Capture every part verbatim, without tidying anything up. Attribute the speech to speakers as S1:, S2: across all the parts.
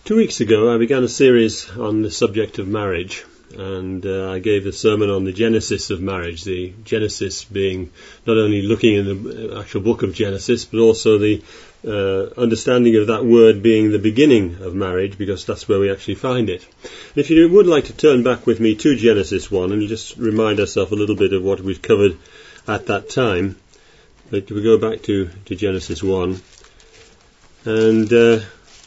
S1: Two weeks ago I began a series on the subject of marriage, and uh, I gave a sermon on the genesis of marriage, the Genesis being not only looking in the actual book of Genesis, but also the uh, understanding of that word being the beginning of marriage, because that's where we actually find it. And if you would like to turn back with me to Genesis one and just remind ourselves a little bit of what we've covered at that time, but we go back to, to Genesis one, and uh,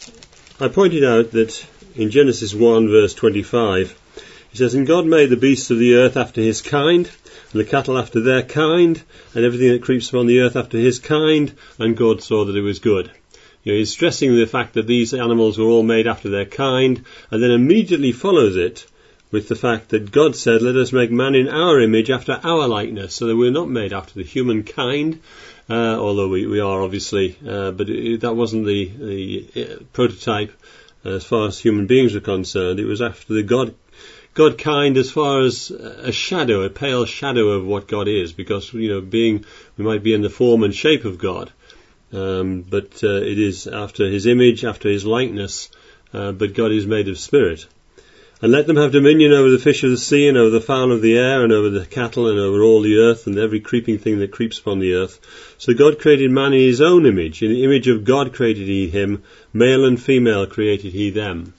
S1: I pointed out that in Genesis one verse twenty-five, it says, "And God made the beasts of the earth after his kind, and the cattle after their kind, and everything that creeps upon the earth after his kind, and God saw that it was good." You know, he's stressing the fact that these animals were all made after their kind, and then immediately follows it with the fact that God said, "Let us make man in our image after our likeness." So that we're not made after the human kind, uh, although we, we are obviously, uh, but it, that wasn't the, the uh, prototype uh, as far as human beings were concerned. It was after the God God kind as far as a shadow, a pale shadow of what God is, because, you know, being, we might be in the form and shape of God, um, but uh, it is after his image, after his likeness, uh, but God is made of spirit. "And let them have dominion over the fish of the sea, and over the fowl of the air, and over the cattle, and over all the earth, and every creeping thing that creeps upon the earth. So God created man in his own image. In the image of God created he him, male and female created he them."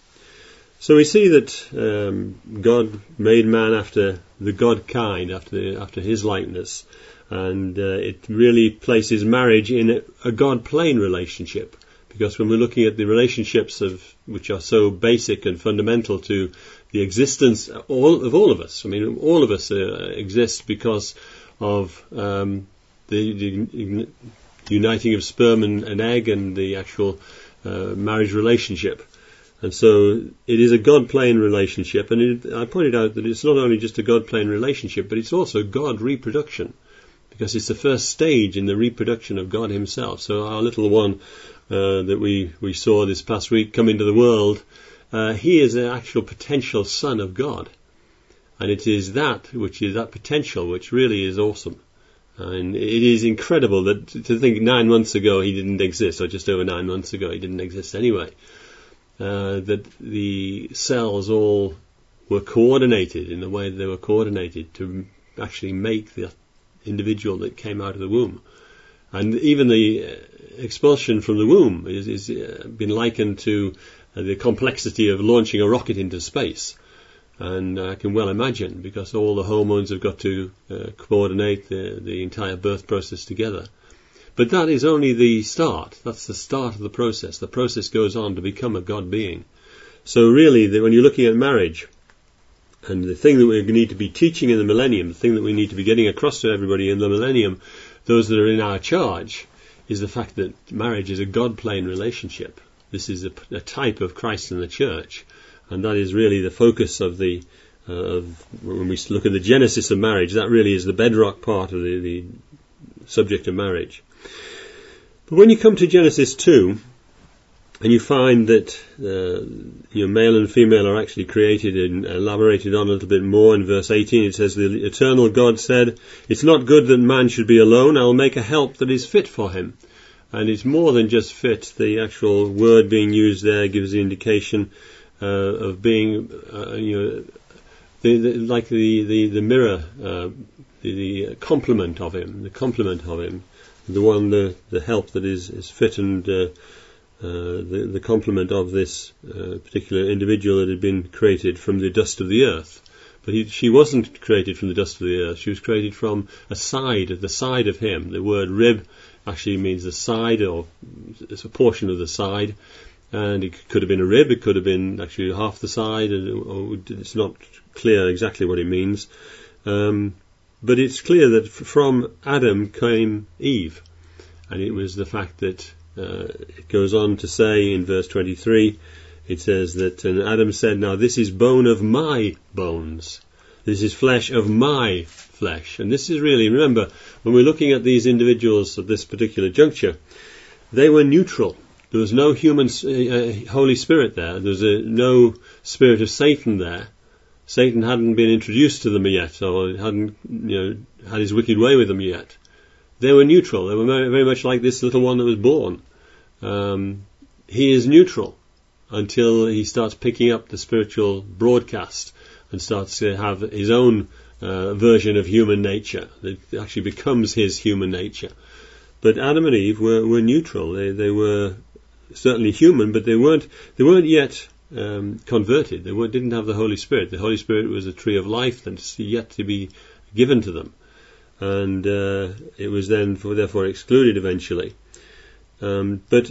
S1: So we see that um, God made man after the God kind, after the, after his likeness, and uh, it really places marriage in a, a God-plane relationship, because when we're looking at the relationships of which are so basic and fundamental to the existence all, of all of us, I mean, all of us uh, exist because of um, the, the uniting of sperm and, and egg and the actual uh, marriage relationship. And so it is a God-plane relationship, and it, I pointed out that it's not only just a God-plane relationship, but it's also God reproduction, because it's the first stage in the reproduction of God himself. So our little one uh, that we, we saw this past week come into the world, uh, he is an actual potential son of God. And it is that, which is that potential, which really is awesome. And it is incredible that to think nine months ago he didn't exist, or just over nine months ago he didn't exist anyway. Uh, that the cells all were coordinated in the way that they were coordinated to actually make the individual that came out of the womb. And even the expulsion from the womb is, is uh, been likened to uh, the complexity of launching a rocket into space. And I can well imagine, because all the hormones have got to uh, coordinate the, the entire birth process together. But that is only the start. That's the start of the process. The process goes on to become a God being. So really, the, when you're looking at marriage, and the thing that we need to be teaching in the millennium, the thing that we need to be getting across to everybody in the millennium, those that are in our charge, is the fact that marriage is a God-plane relationship. This is a, a type of Christ in the church, and that is really the focus of the uh, of when we look at the genesis of marriage. That really is the bedrock part of the, the subject of marriage. But when you come to Genesis two, and you find that uh, you know, male and female are actually created and elaborated on a little bit more in verse eighteen, it says, "The eternal God said, 'It's not good that man should be alone. I'll make a help that is fit for him.'" And it's more than just fit. The actual word being used there gives the indication uh, of being, uh, you know, the, the, like the, the, the mirror, uh, the, the complement of him, the complement of him. The one, the, the help that is, is fit, and uh, uh, the, the complement of this uh, particular individual that had been created from the dust of the earth. But he, she wasn't created from the dust of the earth. She was created from a side, the side of him. The word rib actually means the side, or it's a portion of the side. And it could have been a rib, it could have been actually half the side, or it's not clear exactly what it means. Um, But it's clear that from Adam came Eve. And it was the fact that uh, it goes on to say in verse twenty-three, it says that, "And Adam said, 'Now this is bone of my bones. This is flesh of my flesh.'" And this is really, remember, when we're looking at these individuals at this particular juncture, they were neutral. There was no human uh, Holy Spirit there. There was a, no spirit of Satan there. Satan hadn't been introduced to them yet, or hadn't, you know, had his wicked way with them yet. They were neutral. They were very, very much like this little one that was born. Um, he is neutral. until he starts picking up the spiritual broadcast and starts to have his own uh, version of human nature. It actually becomes his human nature. But Adam and Eve were, were neutral. They they were certainly human, but they weren't they weren't yet um, converted. They weren't, didn't have the Holy Spirit. The Holy Spirit was a tree of life that's yet to be given to them, and uh, it was then for, therefore excluded eventually. Um, but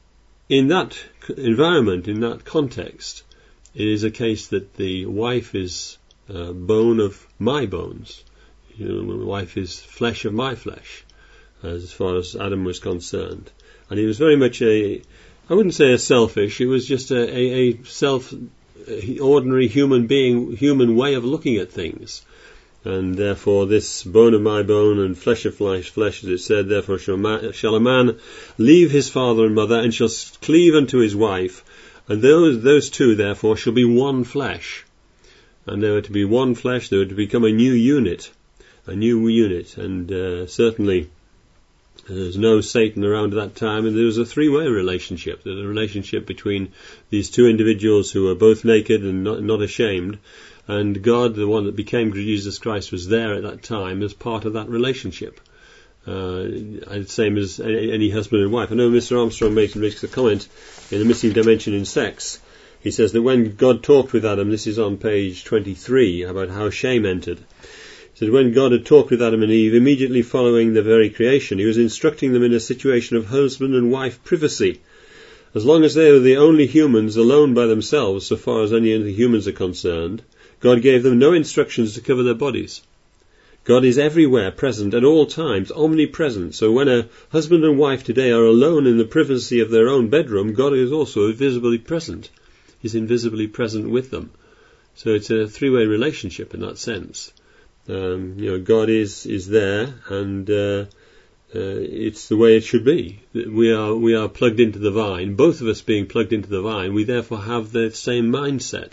S1: in that environment, in that context, it is a case that the wife is uh, bone of my bones. You know, the wife is flesh of my flesh, as far as Adam was concerned. And he was very much a, I wouldn't say a selfish, it was just a, a, a self, ordinary human being, human way of looking at things. And therefore this bone of my bone and flesh of my flesh, as it said, therefore shall, ma- shall a man leave his father and mother and shall cleave unto his wife, and those those two therefore shall be one flesh. And they were to be one flesh, they were to become a new unit, a new unit, and uh, certainly there was no Satan around at that time, and there was a three-way relationship. There was a relationship between these two individuals who were both naked and not, not ashamed, and God, the one that became Jesus Christ, was there at that time as part of that relationship. Uh, the same as any, any husband and wife. I know Mister Armstrong makes, makes a comment in The Missing Dimension in Sex. He says that when God talked with Adam, this is on page twenty-three, about how shame entered. He said, when God had talked with Adam and Eve, immediately following the very creation, he was instructing them in a situation of husband and wife privacy. As long as they were the only humans alone by themselves, so far as any of the humans are concerned, God gave them no instructions to cover their bodies. God is everywhere present at all times, omnipresent. So when a husband and wife today are alone in the privacy of their own bedroom, God is also visibly present. He's invisibly present with them. So it's a three-way relationship in that sense. Um, you know, God is is there, and uh, uh, it's the way it should be. We are we are plugged into the vine. Both of us being plugged into the vine, we therefore have the same mindset.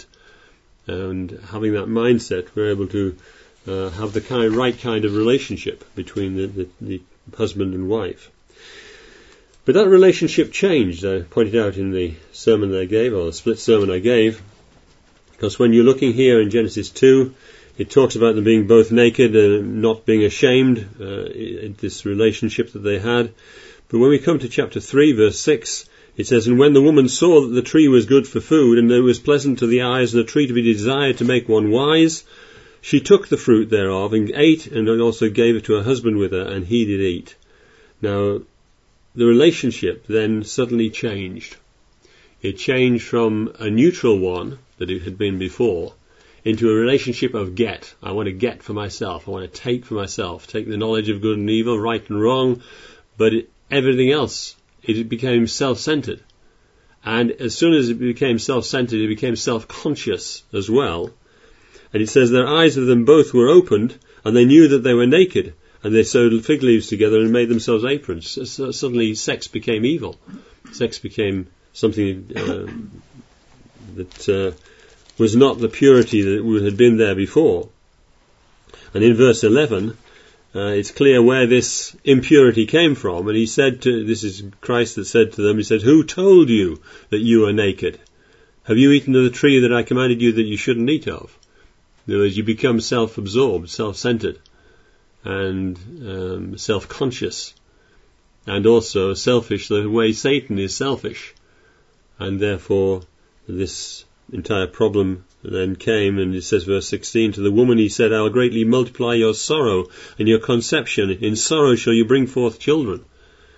S1: And having that mindset, we're able to uh, have the kind, right kind of relationship between the, the, the husband and wife. But that relationship changed, I pointed out in the sermon that I gave, or the split sermon I gave, because when you're looking here in Genesis two, it talks about them being both naked and not being ashamed, uh, in this relationship that they had. But when we come to chapter three, verse six, it says, and when the woman saw that the tree was good for food, and that it was pleasant to the eyes, and a tree to be desired to make one wise, she took the fruit thereof, and ate, and also gave it to her husband with her, and he did eat. Now, the relationship then suddenly changed. It changed from a neutral one, that it had been before, into a relationship of get. I want to get for myself. I want to take for myself. Take the knowledge of good and evil, right and wrong, but it, everything else, it became self-centered. And as soon as it became self-centered, it became self-conscious as well. And it says, their eyes of them both were opened, and they knew that they were naked, and they sewed fig leaves together and made themselves aprons. So suddenly sex became evil. Sex became something uh, that uh, was not the purity that had been there before. And in verse eleven, Uh, it's clear where this impurity came from, and he said to, this is Christ that said to them, he said, who told you that you are naked? Have you eaten of the tree that I commanded you that you shouldn't eat of? In other words, you become self-absorbed, self-centered, and um, self-conscious, and also selfish the way Satan is selfish. And therefore this entire problem then came, and it says verse sixteen, to the woman he said, I will greatly multiply your sorrow and your conception. In sorrow shall you bring forth children.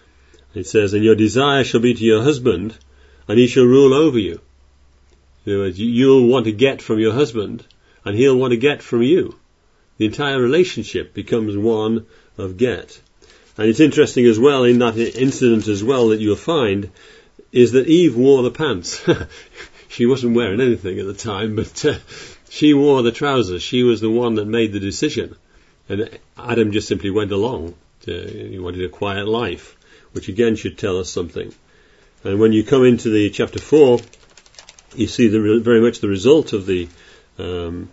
S1: It says, and your desire shall be to your husband, and he shall rule over you. In other words, you'll want to get from your husband, and he'll want to get from you. The entire relationship becomes one of get. And it's interesting as well, in that incident as well, that you'll find, is that Eve wore the pants. She wasn't wearing anything at the time, but uh, she wore the trousers. She was the one that made the decision. And Adam just simply went along. To, he wanted a quiet life, which again should tell us something. And when you come into the chapter four, you see the, very much the result of the, um,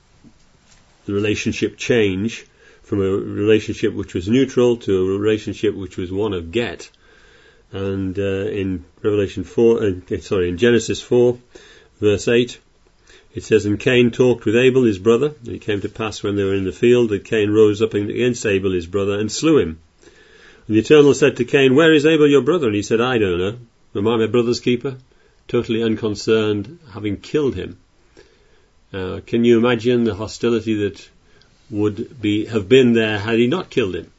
S1: the relationship change from a relationship which was neutral to a relationship which was one of get. And uh, in Revelation four, uh, sorry, in Genesis four, verse eight, it says, "And Cain talked with Abel his brother, and it came to pass when they were in the field that Cain rose up against Abel his brother and slew him. And the Eternal said to Cain, Where is Abel your brother? And he said, I don't know. Am I my brother's keeper?" Totally unconcerned, having killed him. Uh, can you imagine the hostility that would be have been there had he not killed him?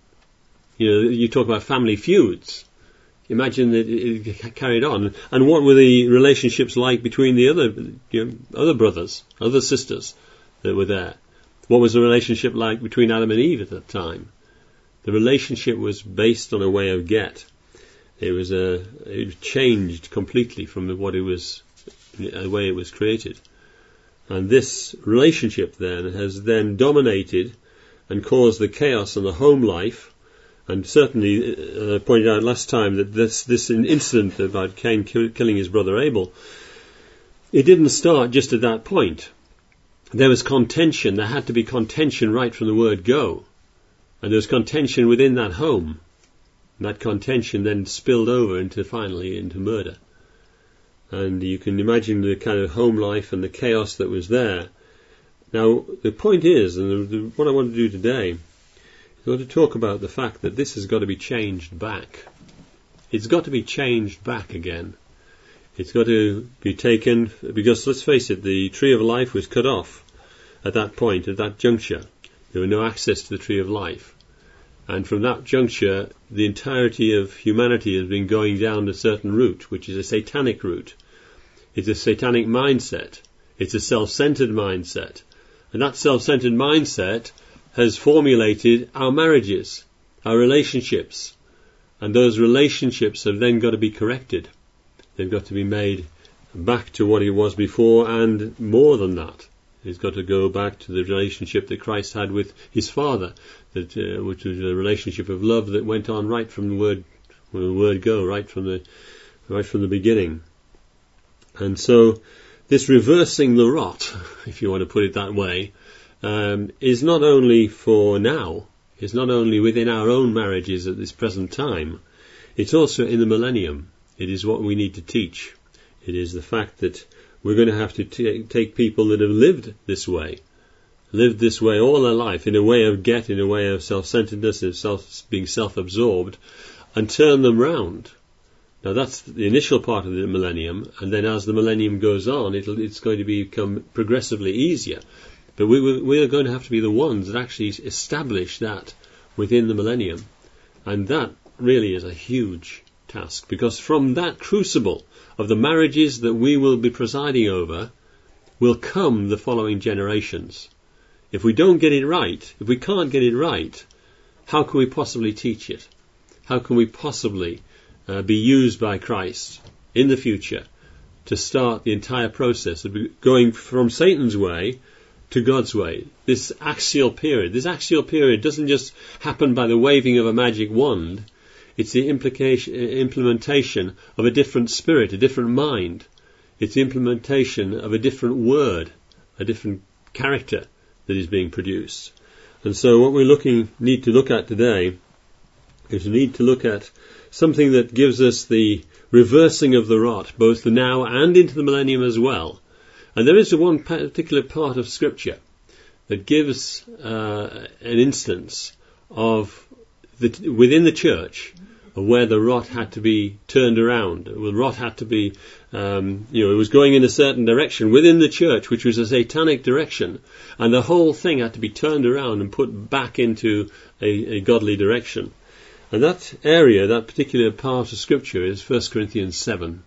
S1: You know, you talk about family feuds. Imagine that it carried on. And what were the relationships like between the other, you know, other brothers, other sisters that were there? What was the relationship like between Adam and Eve at that time? The relationship was based on a way of get. It was a, it changed completely from what it was, the way it was created. And this relationship then has then dominated and caused the chaos in the home life. And certainly, uh, I pointed out last time that this this incident about Cain kill, killing his brother Abel, it didn't start just at that point. There was contention. There had to be contention right from the word go. And there was contention within that home. And that contention then spilled over into, finally, into murder. And you can imagine the kind of home life and the chaos that was there. Now, the point is, and the, the, what I want to do today, I want to talk about the fact that this has got to be changed back. It's got to be changed back again. It's got to be taken, because let's face it, the tree of life was cut off at that point, at that juncture. There was no access to the tree of life. And from that juncture, the entirety of humanity has been going down a certain route, which is a satanic route. It's a satanic mindset. It's a self-centered mindset. And that self-centered mindset has formulated our marriages, our relationships. And those relationships have then got to be corrected. They've got to be made back to what it was before, and more than that. It's got to go back to the relationship that Christ had with his Father, that uh, which was a relationship of love that went on right from the word, from the word go, right from the right from the beginning. And so, this reversing the rot, if you want to put it that way, Um, is not only for now, is not only within our own marriages at this present time, it's also in the millennium. It is what we need to teach. It is the fact that we're going to have to t- take people that have lived this way, lived this way all their life, in a way of get, in a way of self-centeredness, of self, being self-absorbed, and turn them round. Now that's the initial part of the millennium, and then as the millennium goes on, it'll, it's going to become progressively easier. But we, we are going to have to be the ones that actually establish that within the millennium. And that really is a huge task, because from that crucible of the marriages that we will be presiding over will come the following generations. If we don't get it right, if we can't get it right, how can we possibly teach it? How can we possibly uh, be used by Christ in the future to start the entire process of going from Satan's way to God's way? This axial period. This axial period doesn't just happen by the waving of a magic wand. It's the implication, implementation of a different spirit, a different mind. It's the implementation of a different word, a different character that is being produced. And so what we looking need to look at today is we need to look at something that gives us the reversing of the rot, both the now and into the millennium as well. And there is one particular part of Scripture that gives uh, an instance of the, within the church where the rot had to be turned around. The rot had to be, um, you know, it was going in a certain direction within the church, which was a satanic direction, and the whole thing had to be turned around and put back into a, a godly direction. And that area, that particular part of Scripture, is First Corinthians seven.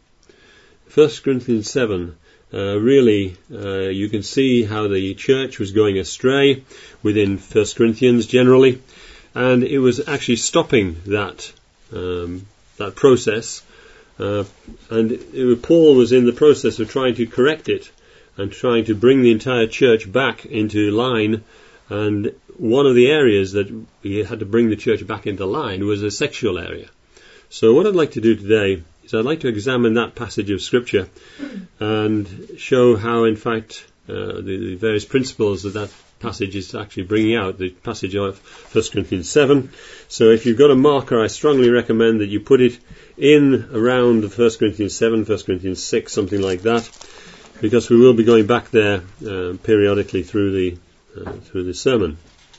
S1: First Corinthians seven. Uh, really, uh, you can see how the church was going astray within First Corinthians generally, and it was actually stopping that um, that process. Uh, and it, Paul was in the process of trying to correct it and trying to bring the entire church back into line. And one of the areas that he had to bring the church back into line was a sexual area. So what I'd like to do today is I'd like to examine that passage of Scripture and show how, in fact, uh, the, the various principles that that passage is actually bringing out, the passage of First Corinthians seven. So if you've got a marker, I strongly recommend that you put it in around First Corinthians seven, First Corinthians six, something like that, because we will be going back there uh, periodically through the uh, through the sermon.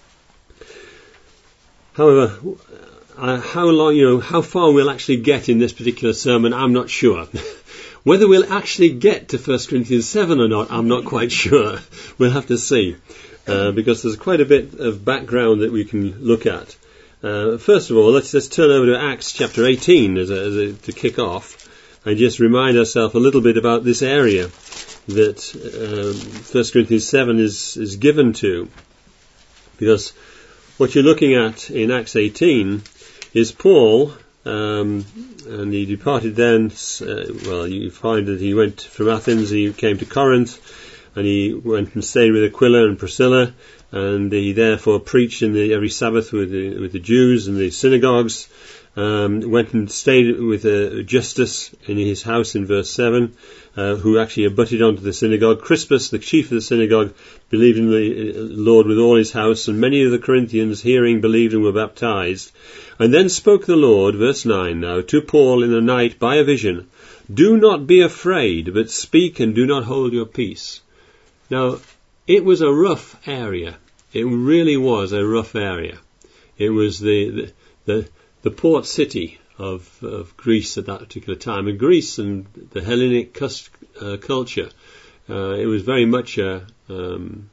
S1: However, uh, how long, you know, how far we'll actually get in this particular sermon, I'm not sure. Whether we'll actually get to First Corinthians seven or not, I'm not quite sure. We'll have to see, uh, because there's quite a bit of background that we can look at. Uh, first of all, let's just turn over to Acts chapter eighteen as a, as a, to kick off, and just remind ourselves a little bit about this area that um, First Corinthians seven is, is given to. Because what you're looking at in Acts eighteen is Paul, um, and he departed then, uh, well, you find that he went from Athens, he came to Corinth, and he went and stayed with Aquila and Priscilla, and he therefore preached in the, every Sabbath with the, with the Jews in the synagogues, um, went and stayed with uh, Justus in his house in verse seven, uh, who actually abutted onto the synagogue. Crispus, the chief of the synagogue, believed in the Lord with all his house, and many of the Corinthians, hearing, believed and were baptized. And then spoke the Lord, verse nine now, to Paul in the night by a vision, "Do not be afraid, but speak and do not hold your peace." Now, it was a rough area. It really was a rough area. It was the the the, the port city of, of Greece at that particular time. And Greece and the Hellenic cus- uh, culture, uh, it was very much a, um,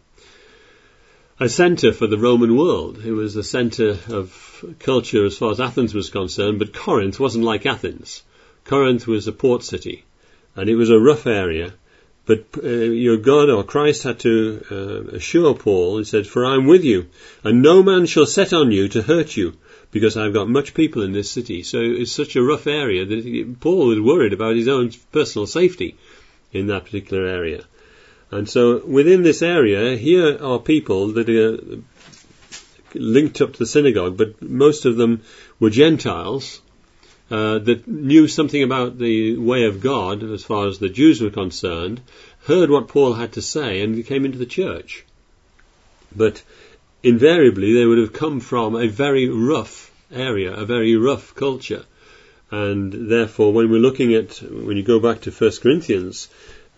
S1: a centre for the Roman world. It was a centre of culture as far as Athens was concerned, but Corinth wasn't like Athens. Corinth was a port city, and it was a rough area. But uh, your God or Christ had to uh, assure Paul, he said, "For I am with you, and no man shall set on you to hurt you, because I've got much people in this city." So it's such a rough area that he, Paul was worried about his own personal safety in that particular area. And so within this area, here are people that are linked up to the synagogue, but most of them were Gentiles, Uh, that knew something about the way of God as far as the Jews were concerned, heard what Paul had to say and came into the church. But invariably they would have come from a very rough area, a very rough culture. And therefore when we're looking at, when you go back to First Corinthians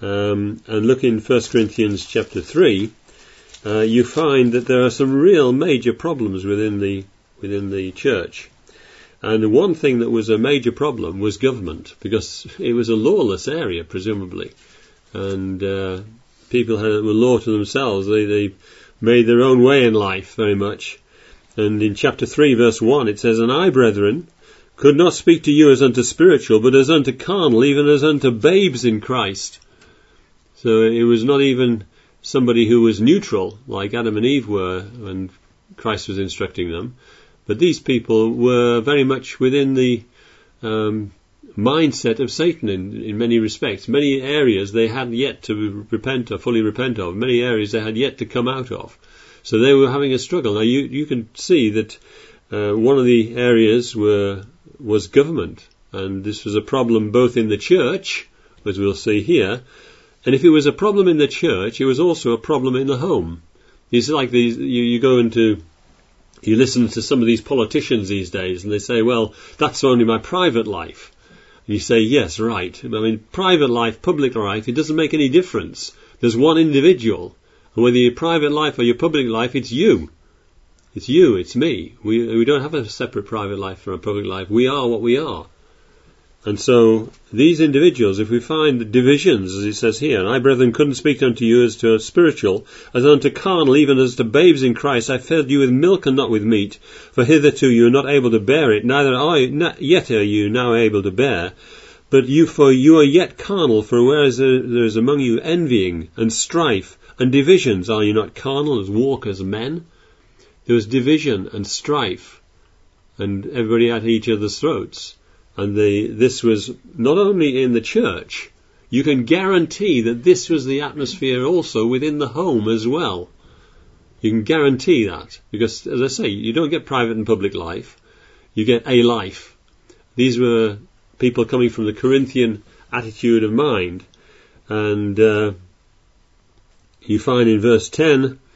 S1: um, and look in First Corinthians chapter three, uh, you find that there are some real major problems within the within the church. And the one thing that was a major problem was government, because it was a lawless area, presumably. And uh, people had, were law to themselves. They, they made their own way in life, very much. And in chapter three, verse one, it says, "And I, brethren, could not speak to you as unto spiritual, but as unto carnal, even as unto babes in Christ." So it was not even somebody who was neutral, like Adam and Eve were when Christ was instructing them. But these people were very much within the um, mindset of Satan in, in many respects. Many areas they had yet to repent or fully repent of. Many areas they had yet to come out of. So they were having a struggle. Now you, you can see that uh, one of the areas were, was government. And this was a problem both in the church, as we'll see here. And if it was a problem in the church, it was also a problem in the home. It's like these, you, you go into... You listen to some of these politicians these days and they say, well, that's only my private life. And you say, yes, right. I mean, private life, public life, it doesn't make any difference. There's one individual. And whether your private life or your public life, it's you. It's you, it's me. We, we don't have a separate private life from a public life. We are what we are. And so these individuals, if we find divisions, as it says here, "And I, brethren, couldn't speak unto you as to a spiritual, as unto carnal, even as to babes in Christ. I fed you with milk and not with meat, for hitherto you are not able to bear it, neither are I, not yet are you now able to bear. But you, for you are yet carnal, for whereas there, there is among you envying and strife and divisions, are you not carnal as walk as men?" There was division and strife, and everybody at each other's throats. And the, this was not only in the church, you can guarantee that this was the atmosphere also within the home as well. You can guarantee that, because, as I say, you don't get private and public life, you get a life. These were people coming from the Corinthian attitude of mind. And uh, you find in verse ten,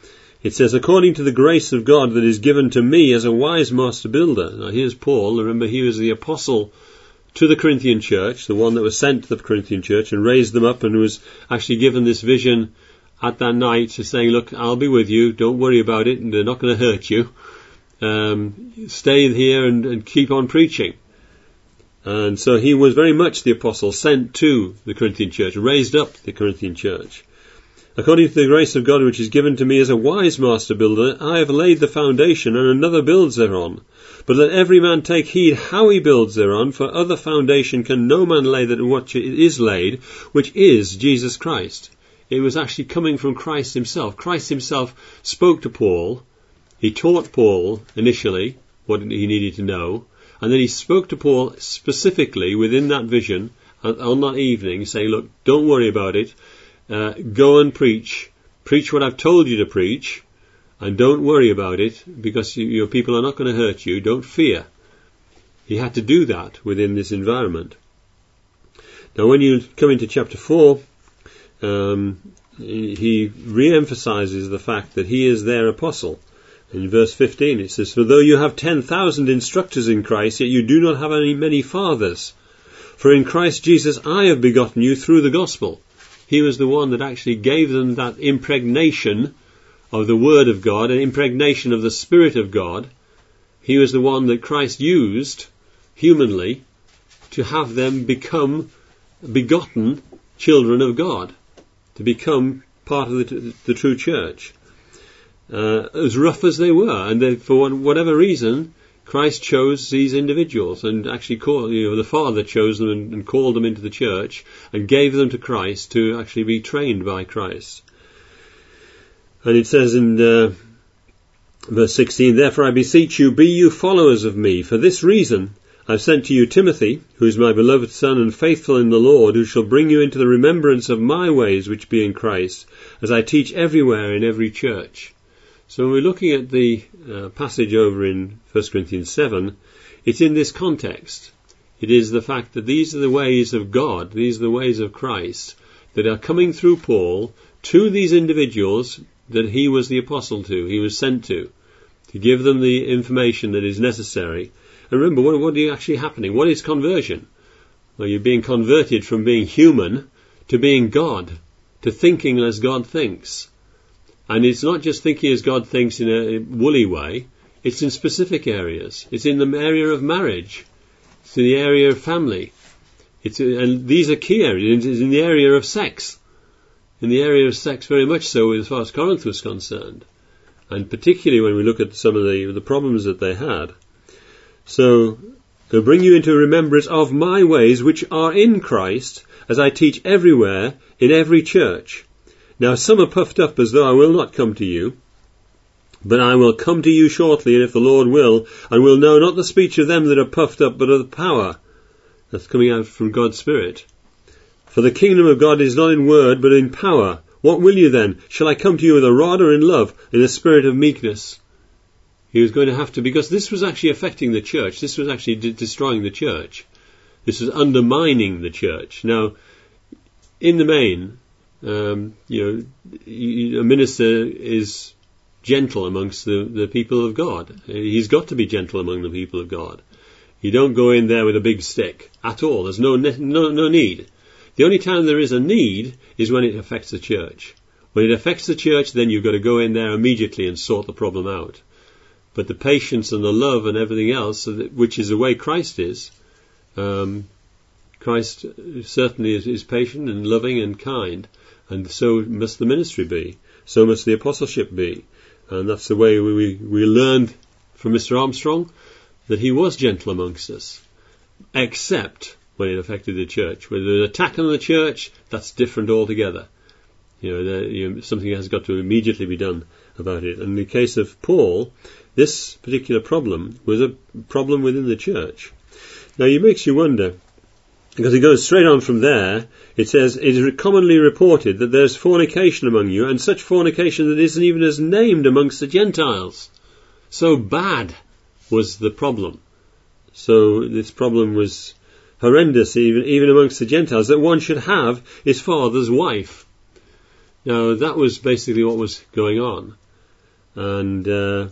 S1: It says, according to the grace of God that is given to me as a wise master builder. Now here's Paul. Remember, he was the apostle to the Corinthian church, the one that was sent to the Corinthian church and raised them up, and was actually given this vision at that night to saying, look, I'll be with you, don't worry about it, and they're not going to hurt you. Um, stay here and, and keep on preaching. And so he was very much the apostle sent to the Corinthian church, raised up the Corinthian church. According to the grace of God which is given to me as a wise master builder, I have laid the foundation, and another builds thereon. But let every man take heed how he builds thereon, for other foundation can no man lay than what is laid, which is Jesus Christ. It was actually coming from Christ himself. Christ himself spoke to Paul. He taught Paul initially what he needed to know, and then he spoke to Paul specifically within that vision on that evening, saying, look, don't worry about it. Uh, go and preach. Preach what I've told you to preach, and don't worry about it, because you, your people are not going to hurt you. Don't fear. He had to do that within this environment. Now, when you come into chapter four, um, he, he re-emphasizes the fact that he is their apostle. In verse fifteen, it says, for though you have ten thousand instructors in Christ, yet you do not have any many fathers. For in Christ Jesus I have begotten you through the gospel. He was the one that actually gave them that impregnation of the Word of God, an impregnation of the Spirit of God. He was the one that Christ used humanly to have them become begotten children of God, to become part of the, the true church. Uh, as rough as they were, and they, for whatever reason, Christ chose these individuals, and actually called, you know, the Father chose them and, and called them into the church and gave them to Christ to actually be trained by Christ. And it says in uh, verse sixteen, therefore I beseech you, be you followers of me. For this reason I've sent to you Timothy, who is my beloved son and faithful in the Lord, who shall bring you into the remembrance of my ways which be in Christ, as I teach everywhere in every church. So when we're looking at the uh, passage over in First Corinthians seven, it's in this context. It is the fact that these are the ways of God, these are the ways of Christ, that are coming through Paul to these individuals that he was the apostle to, he was sent to, to give them the information that is necessary. And remember, what, what is actually happening? What is conversion? Well, you're being converted from being human to being God, to thinking as God thinks. And it's not just thinking as God thinks in a woolly way, it's in specific areas. It's in the area of marriage. It's in the area of family. It's, and ththese are key areas. It's in the area of sex. In the area of sex very much so as far as Corinth was concerned. And particularly when we look at some of the, the problems that they had. So, they'll bring you into remembrance of my ways which are in Christ, as I teach everywhere in every church. Now some are puffed up as though I will not come to you, but I will come to you shortly, and if the Lord will, and will know not the speech of them that are puffed up, but of the power that's coming out from God's Spirit. For the kingdom of God is not in word, but in power. What will you then? Shall I come to you with a rod or in love, in a spirit of meekness? He was going to have to, because this was actually affecting the church. This was actually de- destroying the church. This was undermining the church. Now, in the main, Um, you know, a minister is gentle amongst the, the people of God. He's got to be gentle among the people of God. You don't go in there with a big stick at all. There's no no no need. The only time there is a need is when it affects the church. When it affects the church, then you've got to go in there immediately and sort the problem out. But the patience and the love and everything else, which is the way Christ is, um, Christ certainly is, is patient and loving and kind. And so must the ministry be. So must the apostleship be. And that's the way we, we, we learned from Mister Armstrong that he was gentle amongst us. Except when it affected the church. When there's an attack on the church, that's different altogether. You know, the, you know, something has got to immediately be done about it. And in the case of Paul, this particular problem was a problem within the church. Now it makes you wonder, because it goes straight on from there. It says, it is commonly reported that there's fornication among you, and such fornication that isn't even as named amongst the Gentiles. So bad was the problem. So this problem was horrendous, even, even amongst the Gentiles, that one should have his father's wife. Now that was basically what was going on. And uh,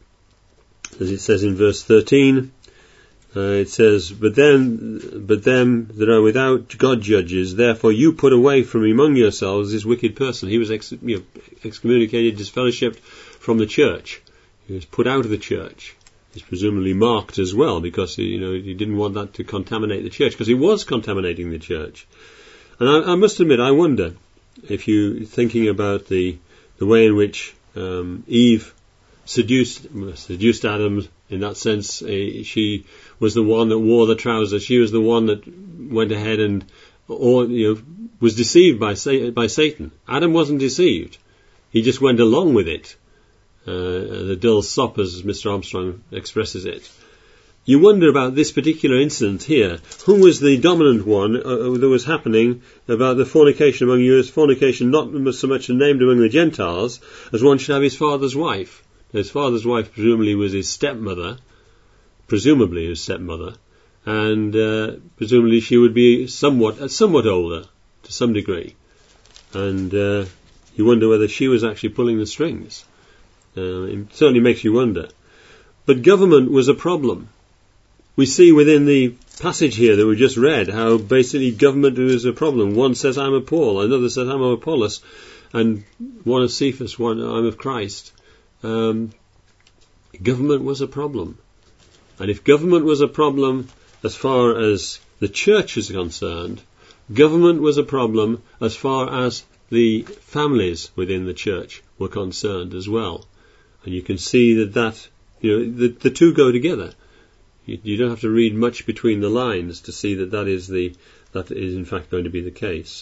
S1: as it says in verse thirteen, uh, it says, But then, but them that are without God judges, therefore you put away from among yourselves this wicked person. He was ex- you know, excommunicated, disfellowshipped from the church. He was put out of the church. He's presumably marked as well, because he, you know, he didn't want that to contaminate the church, because he was contaminating the church. And I, I must admit, I wonder if you thinking about the the way in which um, Eve seduced seduced Adam. In that sense, uh, she was the one that wore the trousers. She was the one that went ahead and, or you know, was deceived by by Satan. Adam wasn't deceived; he just went along with it. Uh, the dull sop, as Mister Armstrong expresses it. You wonder about this particular incident here. Who was the dominant one uh, that was happening about the fornication among you? As fornication not so much named among the Gentiles as one should have his father's wife. His father's wife presumably was his stepmother, presumably his stepmother, and uh, presumably she would be somewhat somewhat older to some degree. And uh, you wonder whether she was actually pulling the strings. Uh, it certainly makes you wonder. But government was a problem. We see within the passage here that we just read how basically government was a problem. One says, I'm of Paul, another says, I'm of Apollos, and one of Cephas, one, I'm of Christ. Um, government was a problem. And if government was a problem as far as the church is concerned, government was a problem as far as the families within the church were concerned as well. And you can see that that, you know, the, the two go together. You, you don't have to read much between the lines to see that that is the that is in fact going to be the case.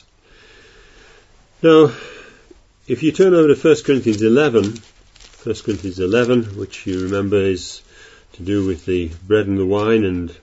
S1: Now, if you turn over to First Corinthians eleven, First Corinthians eleven, which you remember is to do with the bread and the wine and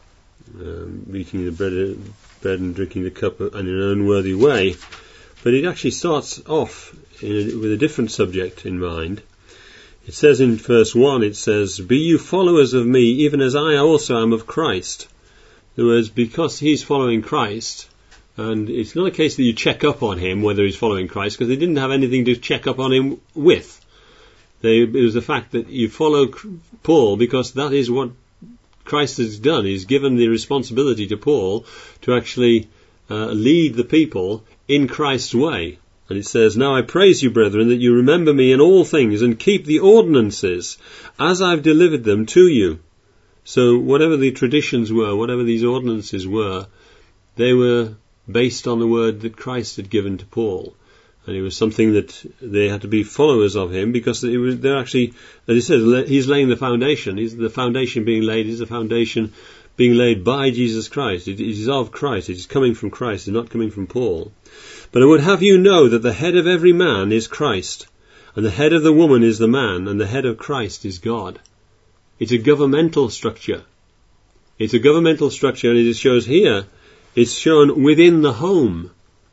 S1: um, eating the bread, bread and drinking the cup in an unworthy way, but it actually starts off in a, with a different subject in mind. It says in verse one, it says, Be you followers of me, even as I also am of Christ. In other words, because he's following Christ, and it's not a case that you check up on him whether he's following Christ, because they didn't have anything to check up on him with. They, it was the fact that you follow Paul because that is what Christ has done. He's given the responsibility to Paul to actually uh, lead the people in Christ's way. And it says, Now I praise you, brethren, that you remember me in all things and keep the ordinances as I've delivered them to you. So whatever the traditions were, whatever these ordinances were, they were based on the word that Christ had given to Paul. And it was something that they had to be followers of him because it was, they're actually, as he says, he's laying the foundation. He's, the foundation being laid is the foundation being laid by Jesus Christ. It is of Christ. It is coming from Christ. It's not coming from Paul. But I would have you know that the head of every man is Christ, and the head of the woman is the man, and the head of Christ is God. It's a governmental structure. It's a governmental structure, and it shows here, it's shown within the home.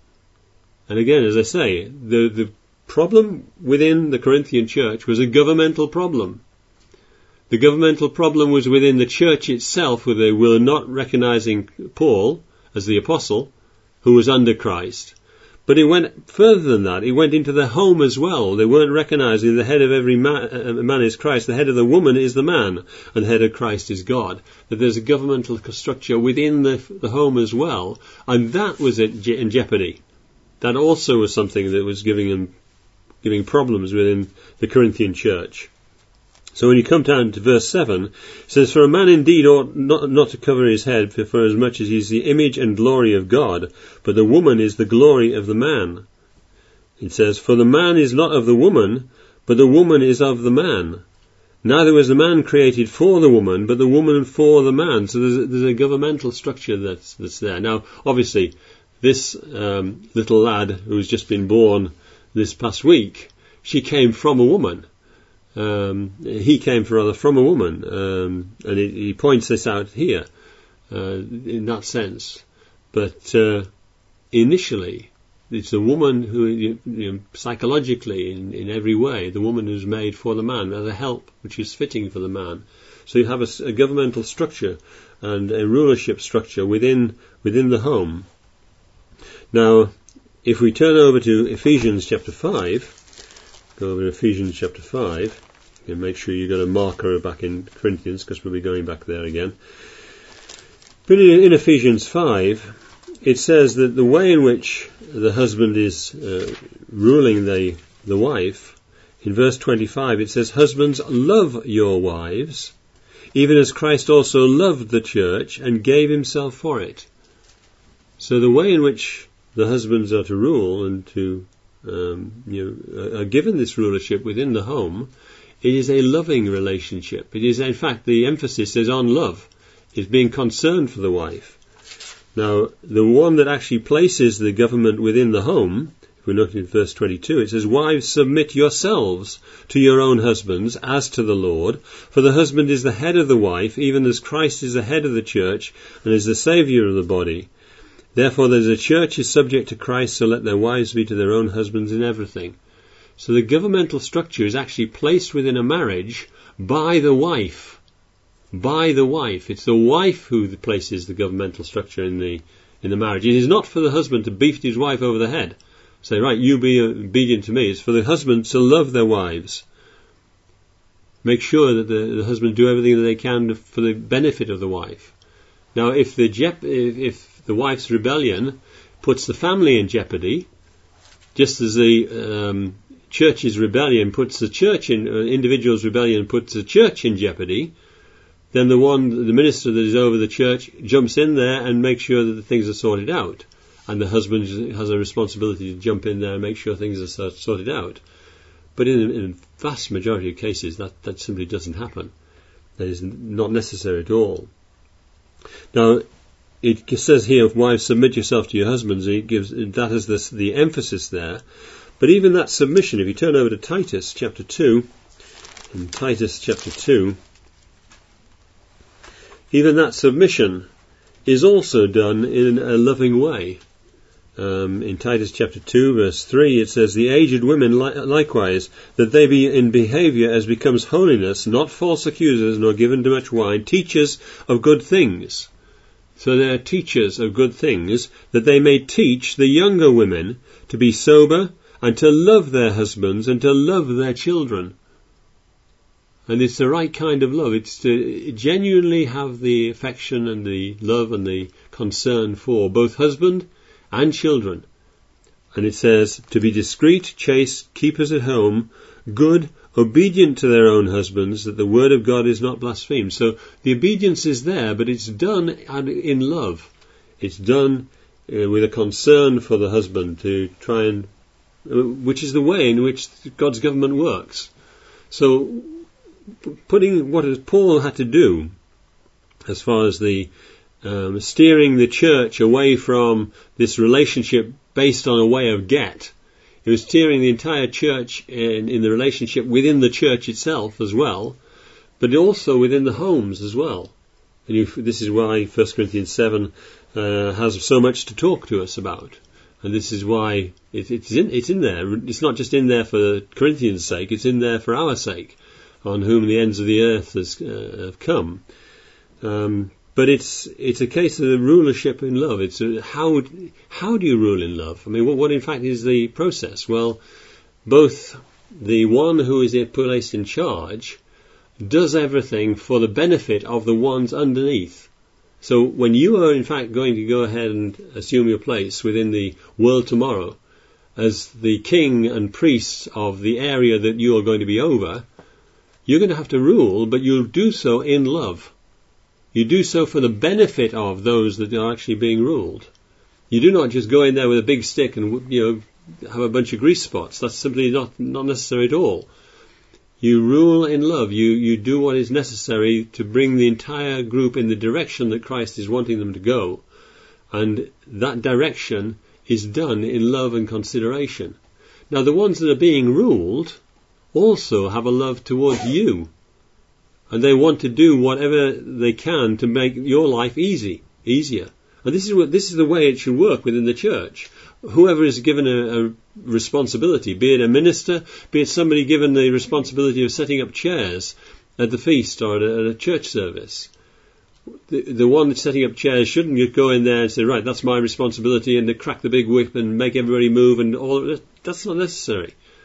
S1: And again, as I say, the, the problem within the Corinthian church was a governmental problem. The governmental problem was within the church itself, where they were not recognizing Paul as the apostle, who was under Christ. But it went further than that. It went into the home as well. They weren't recognizing the head of every man, uh, man is Christ, the head of the woman is the man, and the head of Christ is God. That there's a governmental structure within the, the home as well, and that was in jeopardy. That also was something that was giving them, giving problems within the Corinthian church. So when you come down to verse seven, it says, For a man indeed ought not, not to cover his head, for, for as much as he is the image and glory of God, but the woman is the glory of the man. It says, For the man is not of the woman, but the woman is of the man. Neither was the man created for the woman, but the woman for the man. So there's a, there's a governmental structure that's, that's there. Now, obviously, this um, little lad who's just been born this past week, she came from a woman. Um, he came rather from a woman, um, and he, he points this out here uh, in that sense. But uh, initially, it's the woman who, you know, psychologically, in, in every way, the woman who's made for the man, as a help which is fitting for the man. So you have a, a governmental structure and a rulership structure within within the home. Now, if we turn over to Ephesians chapter five, go over to Ephesians chapter five. And make sure you've got a marker back in Corinthians, because we'll be going back there again. But in, in Ephesians five, it says that the way in which the husband is uh, ruling the, the wife, in verse twenty-five it says, "Husbands, love your wives, even as Christ also loved the church and gave himself for it." So the way in which the husbands are to rule and to um, you know, are given this rulership within the home, it is a loving relationship. It is, in fact, the emphasis is on love. It's being concerned for the wife. Now, the one that actually places the government within the home, if we look at verse twenty-two, it says, "Wives, submit yourselves to your own husbands as to the Lord. For the husband is the head of the wife, even as Christ is the head of the church and is the Saviour of the body. Therefore, as the church is subject to Christ, so let their wives be to their own husbands in everything." So the governmental structure is actually placed within a marriage by the wife. By the wife. It's the wife who places the governmental structure in the in the marriage. It is not for the husband to beat his wife over the head. Say, right, you be obedient to me. It's for the husband to love their wives. Make sure that the, the husband do everything that they can for the benefit of the wife. Now, if the jep- if, if the wife's rebellion puts the family in jeopardy, just as the um, church's rebellion puts the church in, uh, individual's rebellion puts the church in jeopardy, then the one, the minister that is over the church jumps in there and makes sure that the things are sorted out. And the husband has a responsibility to jump in there and make sure things are sorted out. But in, in a vast majority of cases, that, that simply doesn't happen. That is not necessary at all. Now, it says here, "Wives, submit yourself to your husbands." It gives that as this, the emphasis there. But even that submission, if you turn over to Titus chapter two, in Titus chapter two, even that submission is also done in a loving way. Um, in Titus chapter two, verse three, it says, "The aged women li- likewise, that they be in behaviour as becomes holiness, not false accusers, nor given to much wine, teachers of good things." So they are teachers of good things, that they may teach the younger women to be sober, and to love their husbands, and to love their children. And it's the right kind of love. It's to genuinely have the affection and the love and the concern for both husband and children. And it says, to be discreet, chaste, keepers at home, good, obedient to their own husbands, that the word of God is not blasphemed. So the obedience is there, but it's done in love. It's done uh, with a concern for the husband to try and, uh, which is the way in which God's government works. So putting what Paul had to do as far as the um, steering the church away from this relationship based on a way of get. He was steering the entire church in, in the relationship within the church itself as well, but also within the homes as well. And you, this is why First Corinthians seven uh, has so much to talk to us about. And this is why it, it's, in, it's in there. It's not just in there for Corinthians' sake, it's in there for our sake, on whom the ends of the earth has, uh, have come. Um, but it's it's a case of the rulership in love. It's a, how how do you rule in love? I mean, what, what in fact is the process? Well, both the one who is placed in charge does everything for the benefit of the ones underneath. So when you are in fact going to go ahead and assume your place within the world tomorrow as the king and priest of the area that you are going to be over, you're going to have to rule, but you'll do so in love. You do so for the benefit of those that are actually being ruled. You do not just go in there with a big stick and, you know, have a bunch of grease spots. That's simply not, not necessary at all. You rule in love. You, you do what is necessary to bring the entire group in the direction that Christ is wanting them to go. And that direction is done in love and consideration. Now, the ones that are being ruled also have a love towards you, and they want to do whatever they can to make your life easy, easier. And this is what this is the way it should work within the church. Whoever is given a, a responsibility, be it a minister, be it somebody given the responsibility of setting up chairs at the feast or at a, at a church service, the, the one that's setting up chairs shouldn't just go in there and say, right, that's my responsibility, and to crack the big whip and make everybody move and all of that. That's not necessary.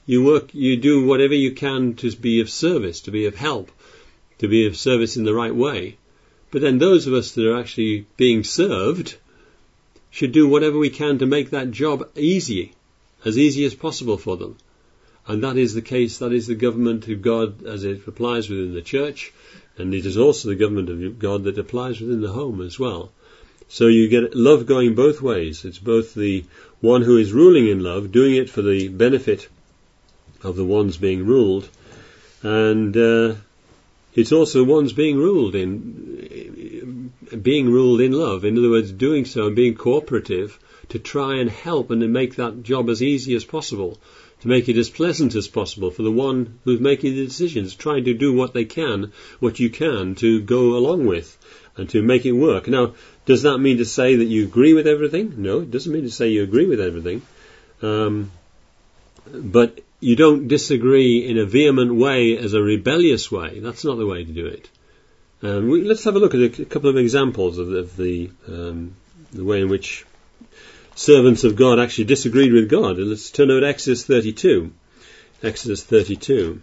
S1: you work, you do whatever you can to be of service, to be of help, to be of service in the right way. But then those of us that are actually being served should do whatever we can to make that job easy, as easy as possible for them. And that is the case, that is the government of God as it applies within the church, and it is also the government of God that applies within the home as well. So you get love going both ways. It's both the one who is ruling in love, doing it for the benefit of the ones being ruled, and uh, it's also ones being ruled in, being ruled in love. In other words, doing so and being cooperative to try and help and to make that job as easy as possible, to make it as pleasant as possible for the one who's making the decisions, trying to do what they can, what you can, to go along with and to make it work. Now, does that mean to say that you agree with everything? No, it doesn't mean to say you agree with everything. Um, but you don't disagree in a vehement way as a rebellious way. That's not the way to do it. Um, we, let's have a look at a, a couple of examples of, of the, um, the way in which servants of God actually disagreed with God. And let's turn over to Exodus thirty-two. Exodus thirty-two.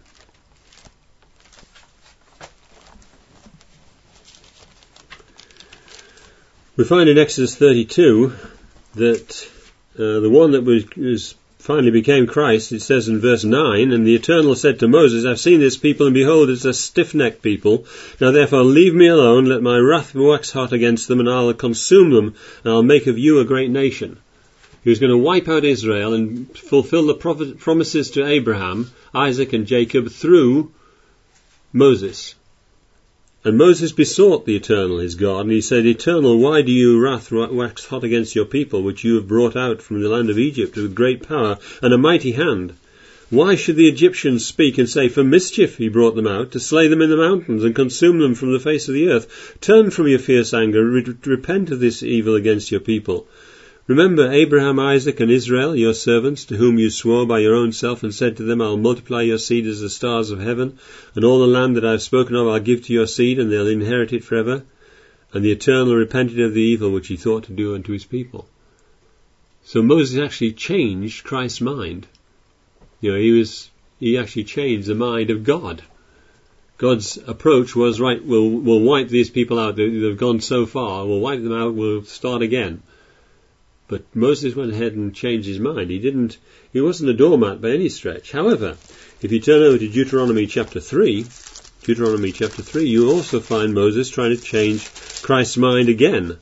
S1: We find in Exodus thirty-two that uh, the one that was, was finally became Christ, it says in verse nine, and the Eternal said to Moses, I've seen this people, and behold, it's a stiff-necked people. Now therefore leave me alone, let my wrath wax hot against them, and I'll consume them, and I'll make of you a great nation. He was going to wipe out Israel and fulfill the prophet, promises to Abraham, Isaac and Jacob through Moses. And Moses besought the Eternal, his God, and he said, Eternal, why do you wrath wax hot against your people, which you have brought out from the land of Egypt with great power and a mighty hand? Why should the Egyptians speak and say, for mischief he brought them out, to slay them in the mountains and consume them from the face of the earth? Turn from your fierce anger, re- repent of this evil against your people. Remember Abraham, Isaac, and Israel, your servants, to whom you swore by your own self and said to them, I'll multiply your seed as the stars of heaven, and all the land that I have spoken of I'll give to your seed, and they'll inherit it forever. And the Eternal repented of the evil which he thought to do unto his people. So Moses actually changed Christ's mind. You know, he was he actually changed the mind of God. God's approach was, right, we'll, we'll wipe these people out. They've gone so far. We'll wipe them out. We'll start again. But Moses went ahead and changed his mind. He didn't. He wasn't a doormat by any stretch. However, if you turn over to Deuteronomy chapter three, Deuteronomy chapter three, you also find Moses trying to change Christ's mind again.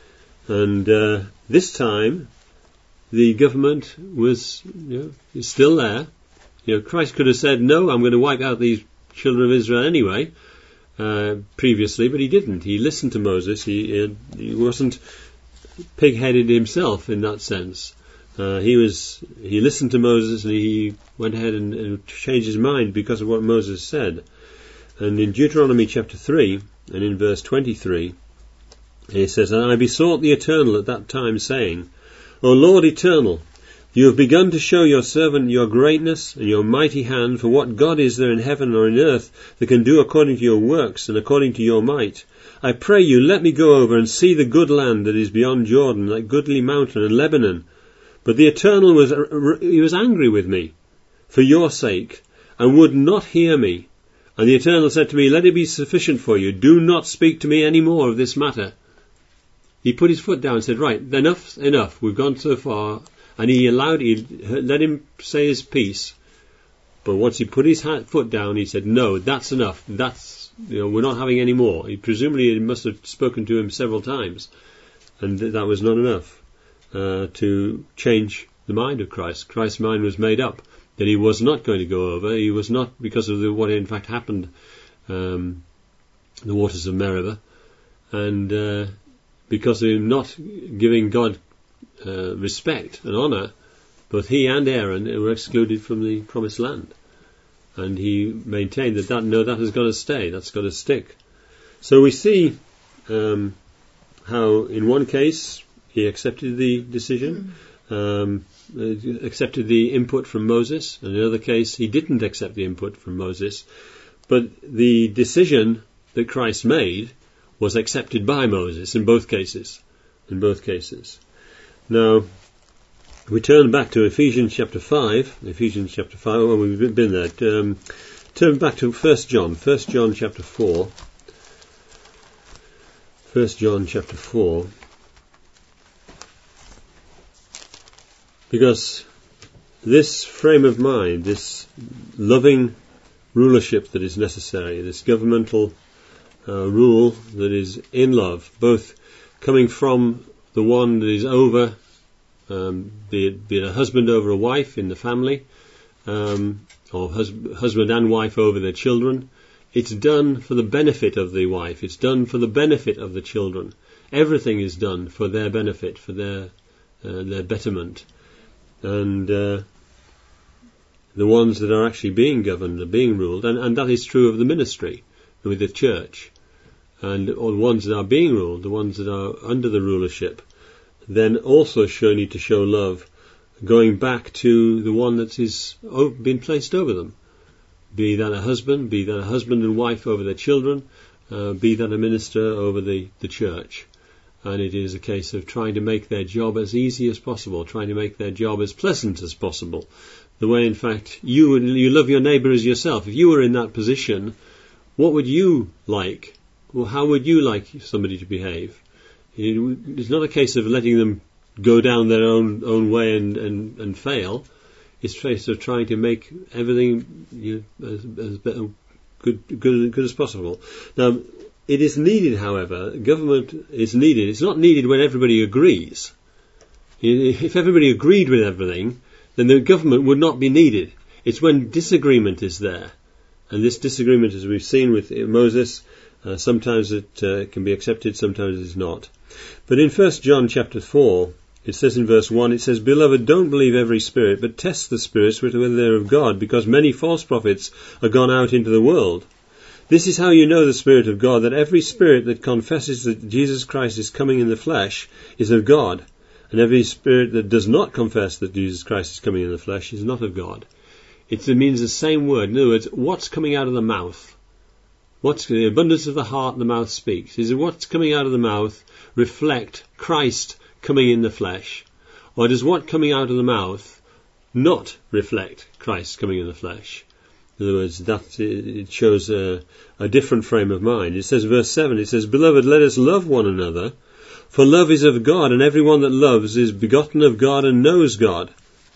S1: And uh, this time, the government was, you know, is still there. You know, Christ could have said, "No, I'm going to wipe out these children of Israel anyway." Uh, previously, but he didn't. He listened to Moses. He, he wasn't pig-headed himself in that sense. Uh, he was. He listened to Moses, and he went ahead and, and changed his mind because of what Moses said. And in Deuteronomy chapter three, and in verse twenty-three, he says, "And I besought the Eternal at that time, saying, O Lord Eternal, you have begun to show your servant your greatness and your mighty hand, for what God is there in heaven or in earth that can do according to your works and according to your might? I pray you, let me go over and see the good land that is beyond Jordan, that goodly mountain and Lebanon. But the Eternal was, he was angry with me for your sake, and would not hear me. And the Eternal said to me, let it be sufficient for you. Do not speak to me any more of this matter." He put his foot down and said, right, enough, enough, we've gone so far. And he allowed, he let him say his piece. But once he put his foot down, he said, no, that's enough. That's, you know, we're not having any more. He presumably must have spoken to him several times. And that was not enough uh, to change the mind of Christ. Christ's mind was made up that he was not going to go over. He was not, because of the, what in fact happened, um, the waters of Meribah, and uh, because of him not giving God uh, respect and honour, both he and Aaron were excluded from the promised land. And he maintained that, that no, that has got to stay, that's got to stick. So we see um, how in one case he accepted the decision, um, accepted the input from Moses, and in another case he didn't accept the input from Moses, but the decision that Christ made was accepted by Moses in both cases. In both cases. Now, we turn back to Ephesians chapter five, Ephesians chapter five, well, we've been there. Um, turn back to First John, First John chapter four. First John chapter four. Because this frame of mind, this loving rulership that is necessary, this governmental uh, rule that is in love, both coming from the one that is over, um, be it, be it a husband over a wife in the family, um, or hus- husband and wife over their children. It's done for the benefit of the wife. It's done for the benefit of the children. Everything is done for their benefit, for their uh, their betterment. And uh, the ones that are actually being governed are being ruled, and, and that is true of the ministry with the church. And all the ones that are being ruled, the ones that are under the rulership, then also show, need to show love, going back to the one that is been placed over them. Be that a husband, be that a husband and wife over their children, uh, be that a minister over the, the church. And it is a case of trying to make their job as easy as possible, trying to make their job as pleasant as possible. The way, in fact, you you love your neighbour as yourself. If you were in that position, what would you like? Well, how would you like somebody to behave? It's not a case of letting them go down their own own way and, and, and fail. It's a case of trying to make everything you know, as, as better, good, good, good as possible. Now, it is needed, however, government is needed. It's not needed when everybody agrees. If everybody agreed with everything, then the government would not be needed. It's when disagreement is there. And this disagreement, as we've seen with Moses, uh, sometimes it uh, can be accepted, sometimes it is not. But in First John chapter four, it says in verse one, it says, "Beloved, don't believe every spirit, but test the spirits whether they are of God, because many false prophets are gone out into the world. This is how you know the Spirit of God, that every spirit that confesses that Jesus Christ is coming in the flesh is of God, and every spirit that does not confess that Jesus Christ is coming in the flesh is not of God." It means the same word. In other words, what's coming out of the mouth? What's the abundance of the heart, the mouth speaks. Is it what's coming out of the mouth reflect Christ coming in the flesh? Or does what coming out of the mouth not reflect Christ coming in the flesh? In other words, that it shows a, a different frame of mind. It says, verse seven, it says, "Beloved, let us love one another, for love is of God, and everyone that loves is begotten of God and knows God.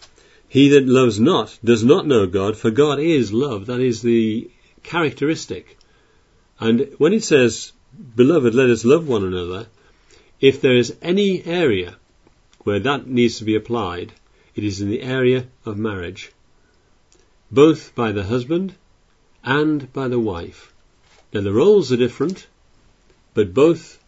S1: He that loves not does not know God, for God is love." That is the characteristic. And when it says, "Beloved, let us love one another," if there is any area where that needs to be applied, it is in the area of marriage, both by the husband and by the wife. Now the roles are different, but both,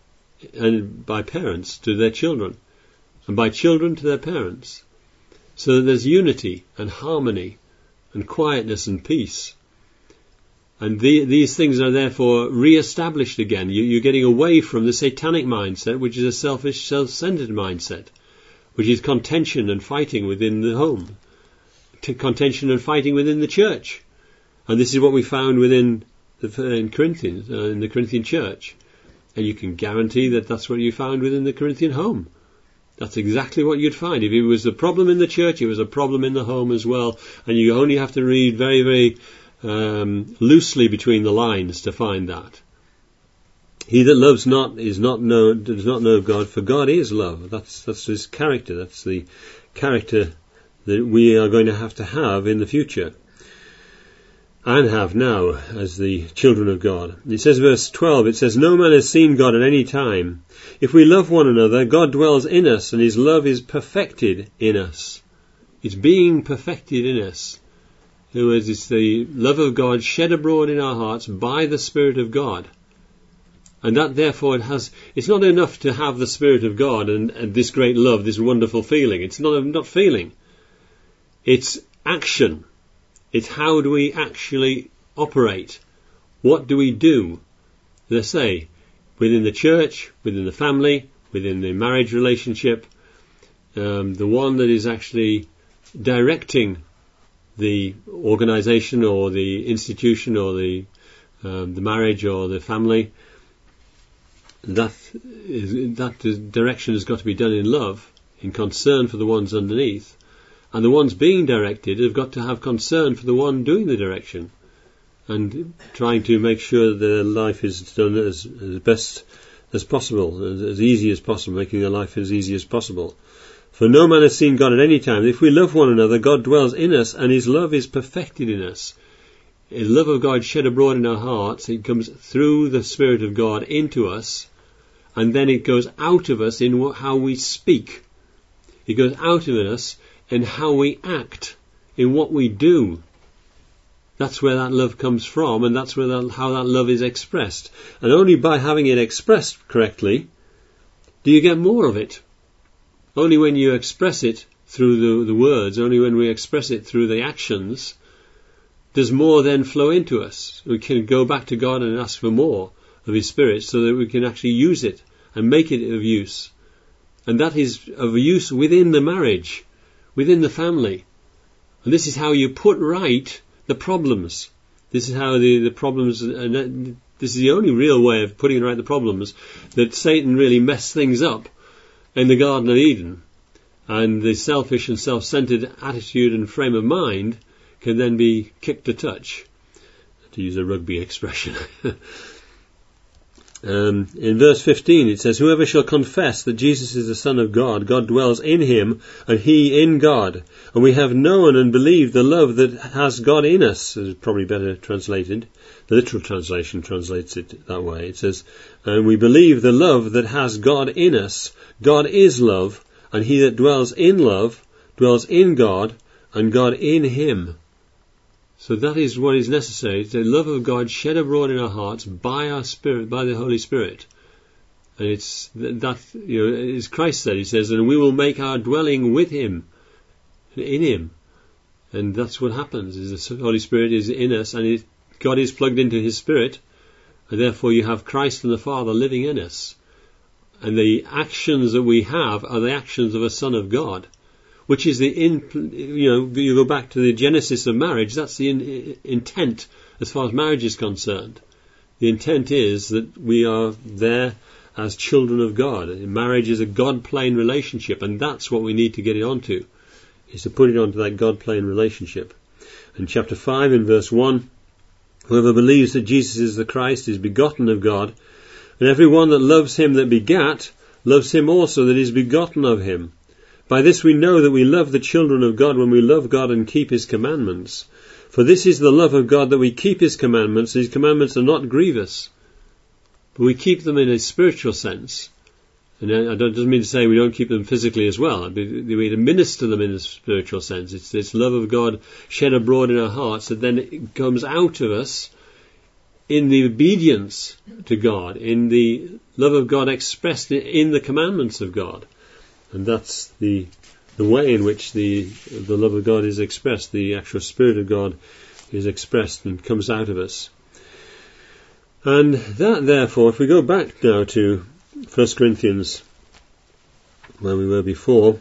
S1: and by parents to their children, and by children to their parents, so that there's unity and harmony and quietness and peace. And the, these things are therefore re-established again. You, you're getting away from the satanic mindset, which is a selfish, self-centered mindset, which is contention and fighting within the home, to contention and fighting within the church. And this is what we found within the, in Corinthians, uh, in the Corinthian church. And you can guarantee that that's what you found within the Corinthian home. That's exactly what you'd find. If it was a problem in the church, it was a problem in the home as well. And you only have to read very, very um, loosely between the lines to find that. He that loves not is not know, does not know God, for God is love. That's that's his character. That's the character that we are going to have to have in the future, and have now as the children of God. It says, verse twelve, it says, "No man has seen God at any time. If we love one another, God dwells in us, and his love is perfected in us." It's being perfected in us. In other words, it's the love of God shed abroad in our hearts by the Spirit of God. And that therefore it has, it's not enough to have the Spirit of God and, and this great love, this wonderful feeling. It's not, not feeling. It's action. It's how do we actually operate? What do we do? Let's say, within the church, within the family, within the marriage relationship, um, the one that is actually directing the organization or the institution or the um, the marriage or the family, that is, that direction has got to be done in love, in concern for the ones underneath, and the ones being directed have got to have concern for the one doing the direction, and trying to make sure that their life is done as, as best as possible, as, as easy as possible, making their life as easy as possible. For no man has seen God at any time. If we love one another, God dwells in us, and his love is perfected in us. The love of God shed abroad in our hearts, it comes through the Spirit of God into us, and then it goes out of us in how we speak. It goes out of us in how we act, in what we do. That's where that love comes from, and that's where that, how that love is expressed. And only by having it expressed correctly do you get more of it. Only when you express it through the, the words, only when we express it through the actions, does more then flow into us. We can go back to God and ask for more of his Spirit so that we can actually use it and make it of use. And that is of use within the marriage, within the family. And this is how you put right the problems. This is how the, the problems, and this is the only real way of putting right the problems, that Satan really messed things up in the Garden of Eden. And the selfish and self-centered attitude and frame of mind can then be kicked a touch, to use a rugby expression. um, in verse fifteen it says, whoever shall confess that Jesus is the Son of God, God dwells in him, and he in God. And we have known and believed the love that has God in us, is probably better translated. The literal translation translates it that way. It says, and we believe the love that has God in us. God is love, and he that dwells in love dwells in God, and God in him. So that is what is necessary, the love of God shed abroad in our hearts by our Spirit, by the Holy Spirit. And it's that, you know, as Christ said, he says, and we will make our dwelling with him, in him. And that's what happens, is the Holy Spirit is in us, and it, God is plugged into his Spirit, and therefore you have Christ and the Father living in us. And the actions that we have are the actions of a Son of God, which is the, in, you know, you go back to the genesis of marriage, that's the in, intent as far as marriage is concerned. The intent is that we are there as children of God. Marriage is a God-plane relationship, and that's what we need to get it onto, is to put it onto that God-plane relationship. In chapter five, in verse one, whoever believes that Jesus is the Christ is begotten of God, and every one that loves him that begat loves him also that is begotten of him. By this we know that we love the children of God, when we love God and keep his commandments. For this is the love of God, that we keep his commandments. His commandments are not grievous, but we keep them in a spiritual sense. And that doesn't mean to say we don't keep them physically as well. We administer them in a spiritual sense. It's this love of God shed abroad in our hearts that then it comes out of us in the obedience to God, in the love of God expressed in the commandments of God. And that's the the way in which the the love of God is expressed. The actual Spirit of God is expressed and comes out of us. And that, therefore, if we go back now to First Corinthians, where we were before,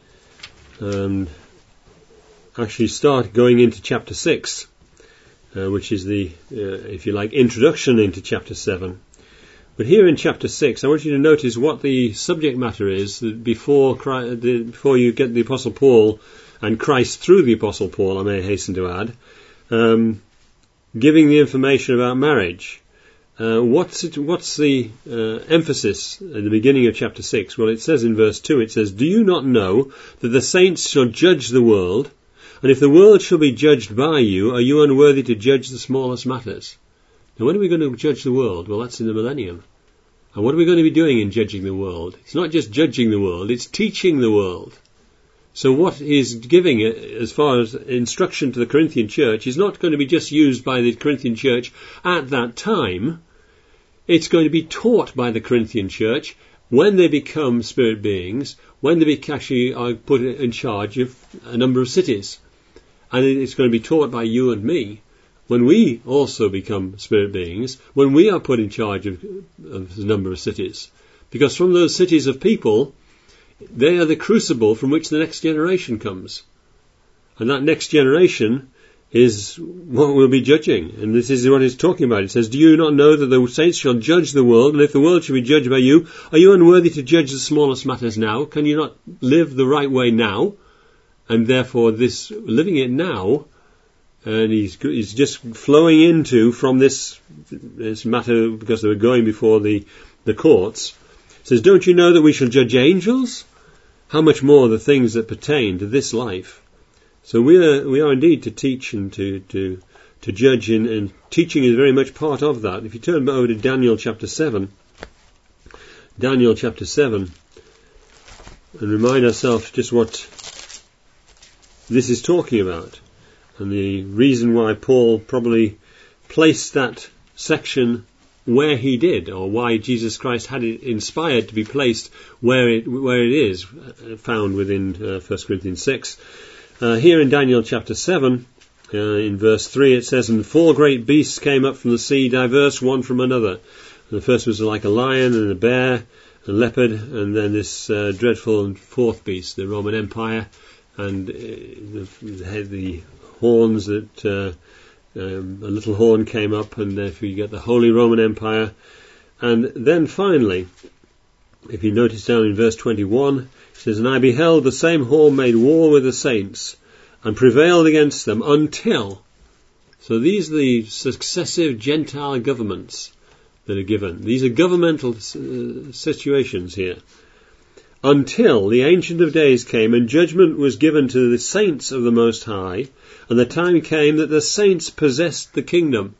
S1: and actually start going into chapter six, uh, which is the, uh, if you like, introduction into chapter seven. But here in chapter six, I want you to notice what the subject matter is before Christ, before you get the Apostle Paul, and Christ through the Apostle Paul, I may hasten to add, um, giving the information about marriage. Uh, what's it, what's the uh, emphasis at the beginning of chapter six? Well, it says in verse two, it says, do you not know that the saints shall judge the world? And if the world shall be judged by you, are you unworthy to judge the smallest matters? Now, when are we going to judge the world? Well, that's in the millennium. And what are we going to be doing in judging the world? It's not just judging the world, it's teaching the world. So what he's giving as far as instruction to the Corinthian church is not going to be just used by the Corinthian church at that time. It's going to be taught by the Corinthian church when they become spirit beings, when they actually are put in charge of a number of cities. And it's going to be taught by you and me when we also become spirit beings, when we are put in charge of, of a number of cities. Because from those cities of people, they are the crucible from which the next generation comes. And that next generation is what we'll be judging. And this is what he's talking about. It says, do you not know that the saints shall judge the world? And if the world shall be judged by you, are you unworthy to judge the smallest matters now? Can you not live the right way now? And therefore this, living it now, and he's, he's just flowing into from this, this matter, because they were going before the, the courts. It says, don't you know that we shall judge angels? How much more the things that pertain to this life? So we are, we are indeed to teach and to, to, to judge, in, and teaching is very much part of that. If you turn over to Daniel chapter seven, Daniel chapter seven, and remind ourselves just what this is talking about, and the reason why Paul probably placed that section where he did, or why Jesus Christ had it inspired to be placed where it, where it is, found within uh, First Corinthians six. Uh, here in Daniel chapter seven, uh, in verse three, it says, and four great beasts came up from the sea, diverse one from another. And the first was like a lion and a bear, a leopard, and then this uh, dreadful fourth beast, the Roman Empire, and uh, the, the, the horns that uh, um, a little horn came up, and therefore you get the Holy Roman Empire. And then finally, if you notice down in verse twenty-one, it says, and I beheld the same horn made war with the saints, and prevailed against them until... So these are the successive Gentile governments that are given. These are governmental uh, situations here. Until the Ancient of Days came, and judgment was given to the saints of the Most High, and the time came that the saints possessed the kingdom.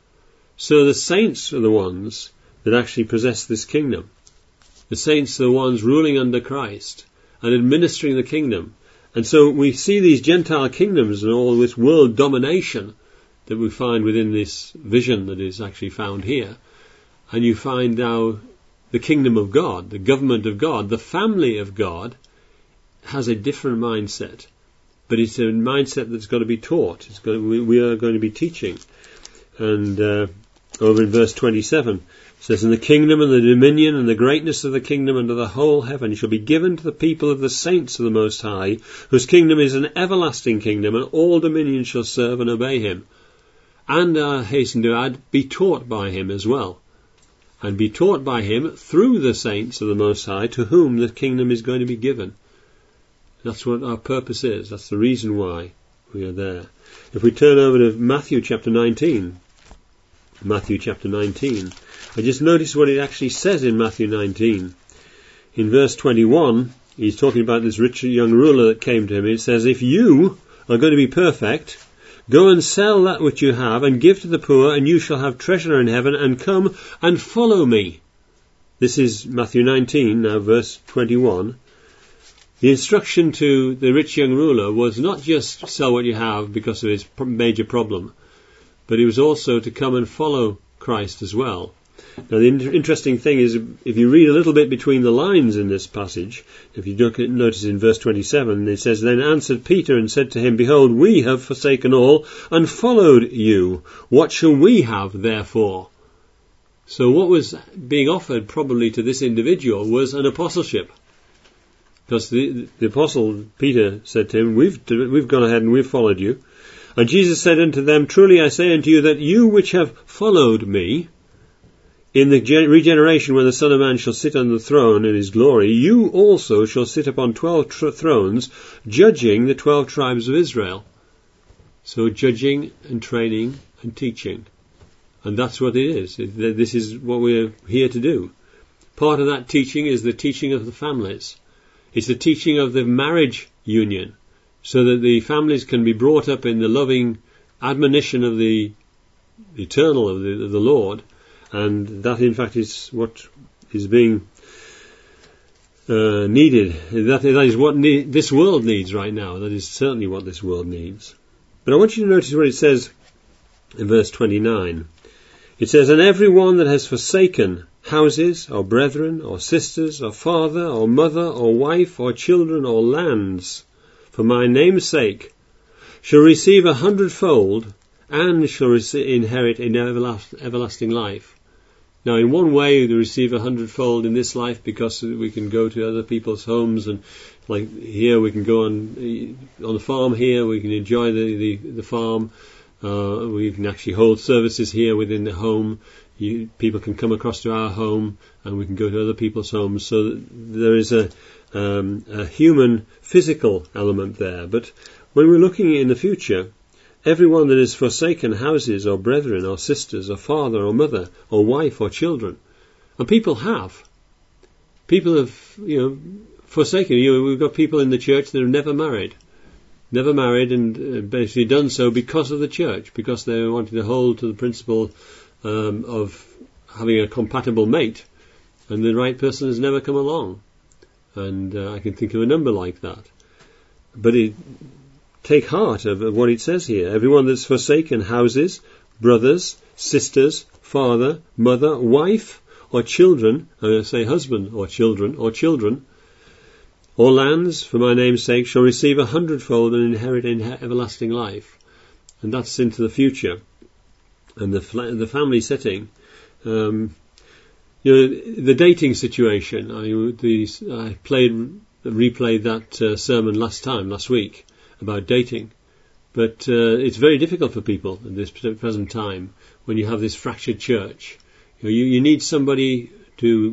S1: So the saints are the ones that actually possess this kingdom. The saints are the ones ruling under Christ and administering the kingdom. And so we see these Gentile kingdoms and all this world domination that we find within this vision that is actually found here. And you find now the kingdom of God, the government of God, the family of God has a different mindset. But it's a mindset that's got to be taught. It's got to, we, we are going to be teaching. And uh, over in verse twenty-seven, it says, and the kingdom and the dominion and the greatness of the kingdom under the whole heaven shall be given to the people of the saints of the Most High, whose kingdom is an everlasting kingdom, and all dominions shall serve and obey him. And I hasten to add, be taught by him as well. And be taught by him through the saints of the Most High, to whom the kingdom is going to be given. That's what our purpose is. That's the reason why we are there. If we turn over to Matthew chapter nineteen, Matthew chapter nineteen, I just noticed what it actually says in Matthew nineteen. In verse twenty-one, he's talking about this rich young ruler that came to him. It says, if you are going to be perfect, go and sell that which you have and give to the poor, and you shall have treasure in heaven, and come and follow me. This is Matthew nineteen, now verse twenty-one. The instruction to the rich young ruler was not just sell what you have because of his major problem, but it was also to come and follow Christ as well. Now the in- interesting thing is, if you read a little bit between the lines in this passage, if you look at, notice in verse twenty-seven, it says, then answered Peter and said to him, behold, we have forsaken all and followed you. What shall we have therefore? So what was being offered probably to this individual was an apostleship. Because the, the apostle Peter said to him, we've, we've gone ahead and we've followed you. And Jesus said unto them, truly I say unto you that you which have followed me, in the regeneration when the Son of Man shall sit on the throne in his glory, you also shall sit upon twelve tr- thrones, judging the twelve tribes of Israel. So judging and training and teaching. And that's what it is. This is what we're here to do. Part of that teaching is the teaching of the families. It's the teaching of the marriage union, so that the families can be brought up in the loving admonition of the eternal, of the, of the Lord. And that, in fact, is what is being uh, needed. That, that is what ne- this world needs right now. That is certainly what this world needs. But I want you to notice what it says in verse twenty-nine. It says, and every one that has forsaken houses, or brethren, or sisters, or father, or mother, or wife, or children, or lands, for my name's sake, shall receive a hundredfold, and shall receive, inherit in everlasting life. Now, in one way, we receive a hundredfold in this life because we can go to other people's homes, and like here, we can go on on the farm here. We can enjoy the the, the farm. Uh, we can actually hold services here within the home. You, people can come across to our home, and we can go to other people's homes. So there is a, um, a human, physical element there. But when we're looking in the future, everyone that has forsaken houses or brethren or sisters or father or mother or wife or children, and people have, people have, you know, forsaken. You know, we've got people in the church that have never married, never married, and basically done so because of the church, because they wanted to hold to the principle um, of having a compatible mate, and the right person has never come along. And uh, I can think of a number like that. But it, take heart of, of what it says here. Everyone that's forsaken houses, brothers, sisters, father, mother, wife, or children, and I say husband or children, or children, or lands, for my name's sake, shall receive a hundredfold and inherit in everlasting life. And that's into the future. And the the family setting, um, you know, the dating situation. I, the, I played, replayed that uh, sermon last time, last week, about dating. But uh, it's very difficult for people at this present time when you have this fractured church. You know, you, you need somebody to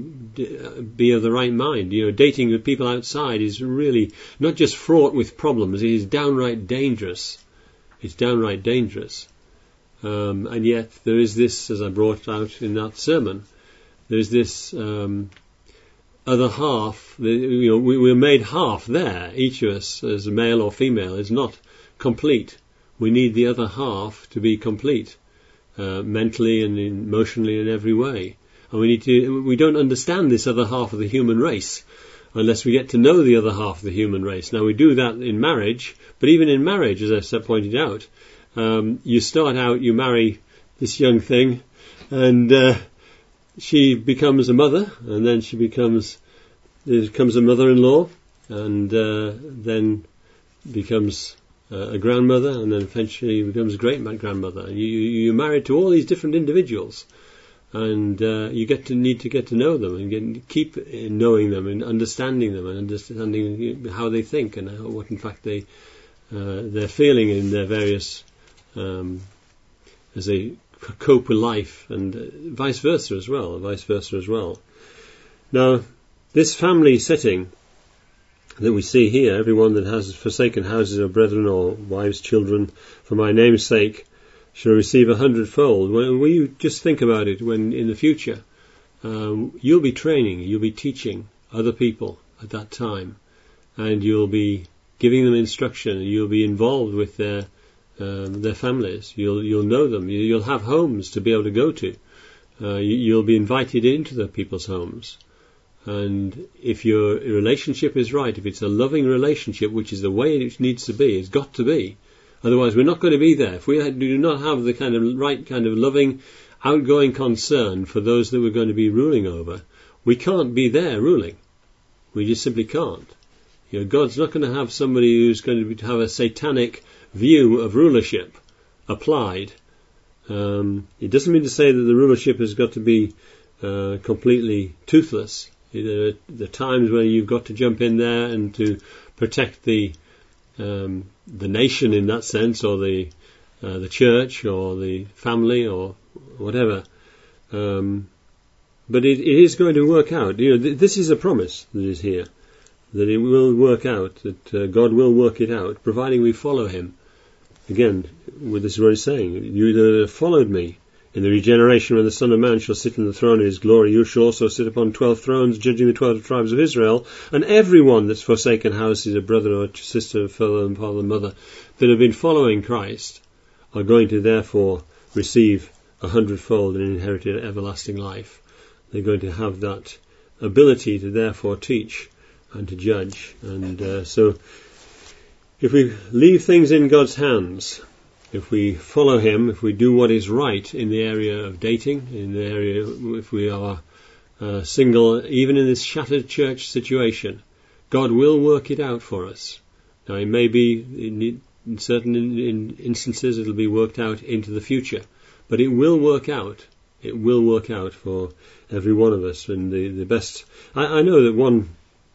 S1: be of the right mind. You know, dating with people outside is really not just fraught with problems, it is downright dangerous. It's downright dangerous. Um, and yet there is this, as I brought out in that sermon, there is this um, other half. The, you know, we, we're made half there. Each of us, as a male or female, is not complete. We need the other half to be complete, uh, mentally and emotionally in every way. And we need to. We don't understand this other half of the human race unless we get to know the other half of the human race. Now, we do that in marriage, but even in marriage, as I pointed out, um, you start out, you marry this young thing, and uh, she becomes a mother, and then she becomes becomes a mother-in-law, and uh, then becomes uh, a grandmother, and then eventually becomes a great-grandmother. You, you, you're married to all these different individuals, and uh, you get to need to get to know them and get, keep knowing them and understanding them and understanding how they think and how, what in fact they uh, they're feeling in their various um, as they cope with life, and uh, vice versa as well, vice versa as well. Now, this family setting that we see here, everyone that has forsaken houses or brethren or wives, children, for my name's sake, shall receive a hundredfold. When, when you just think about it, when in the future, um, you'll be training, you'll be teaching other people at that time, and you'll be giving them instruction, you'll be involved with their um, their families, you'll you'll know them, you, you'll have homes to be able to go to, uh, you, you'll be invited into the people's homes. And if your relationship is right, if it's a loving relationship, which is the way it needs to be, it's got to be, otherwise we're not going to be there. If we do not have the kind of right kind of loving, outgoing concern for those that we're going to be ruling over, we can't be there ruling. We just simply can't. You know, God's not going to have somebody who's going to have a satanic view of rulership applied. Um, it doesn't mean to say that the rulership has got to be uh, completely toothless. There are the times where you've got to jump in there and to protect the um, the nation in that sense, or the uh, the church, or the family, or whatever. Um, but it, it is going to work out. You know, th- this is a promise that is here, that it will work out, that uh, God will work it out, providing we follow Him. Again, with this is what He's saying: you that have followed me, in the regeneration when the Son of Man shall sit on the throne of His glory, you shall also sit upon twelve thrones, judging the twelve tribes of Israel. And everyone that's forsaken houses, a brother or a sister, a fellow and father and mother, that have been following Christ, are going to therefore receive a hundredfold and inherit everlasting life. They're going to have that ability to therefore teach and to judge. And uh, so, if we leave things in God's hands, if we follow Him, if we do what is right in the area of dating, in the area, if we are uh, single, even in this shattered church situation, God will work it out for us. Now, it may be, in, in certain in, in instances, it'll be worked out into the future, but it will work out. It will work out for every one of us. And the, the best, I, I know that one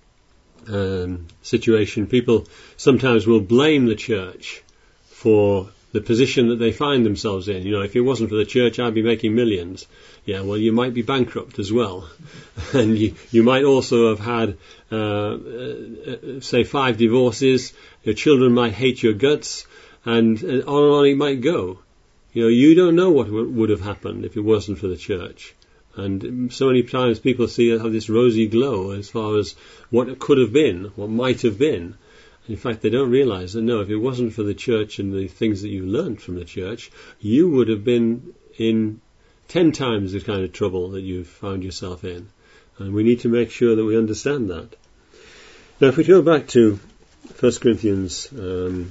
S1: um, situation, people sometimes will blame the church for the position that they find themselves in. You know, if it wasn't for the church, I'd be making millions. Yeah, well, you might be bankrupt as well. And you, you might also have had, uh, uh, say, five divorces. Your children might hate your guts, and, and on and on it might go. You know, you don't know what w- would have happened if it wasn't for the church. And so many times people see have this rosy glow as far as what could have been, what might have been. In fact, they don't realize that, no, if it wasn't for the church and the things that you learned from the church, you would have been in ten times the kind of trouble that you've found yourself in. And we need to make sure that we understand that. Now, if we go back to First Corinthians um,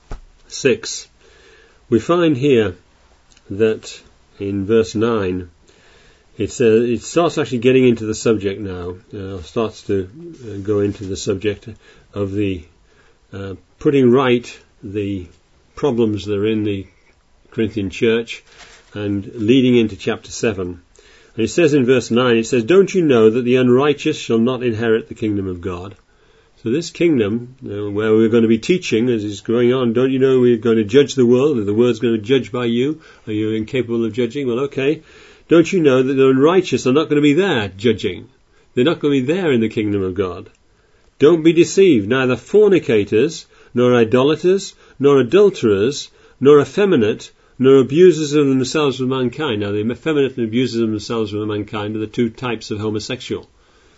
S1: six, we find here that in verse nine, it's, uh, it starts actually getting into the subject now. Uh, starts to uh, go into the subject of the uh, putting right the problems that are in the Corinthian church and leading into chapter seven. And it says in verse nine, it says, "Don't you know that the unrighteous shall not inherit the kingdom of God?" So this kingdom, uh, where we're going to be teaching as it's going on, don't you know we're going to judge the world, and the world's going to judge by you? Are you incapable of judging? Well, okay. Don't you know that the unrighteous are not going to be there judging? They're not going to be there in the kingdom of God. Don't be deceived. Neither fornicators, nor idolaters, nor adulterers, nor effeminate, nor abusers of themselves with mankind. Now, the effeminate and abusers of themselves with mankind are the two types of homosexual.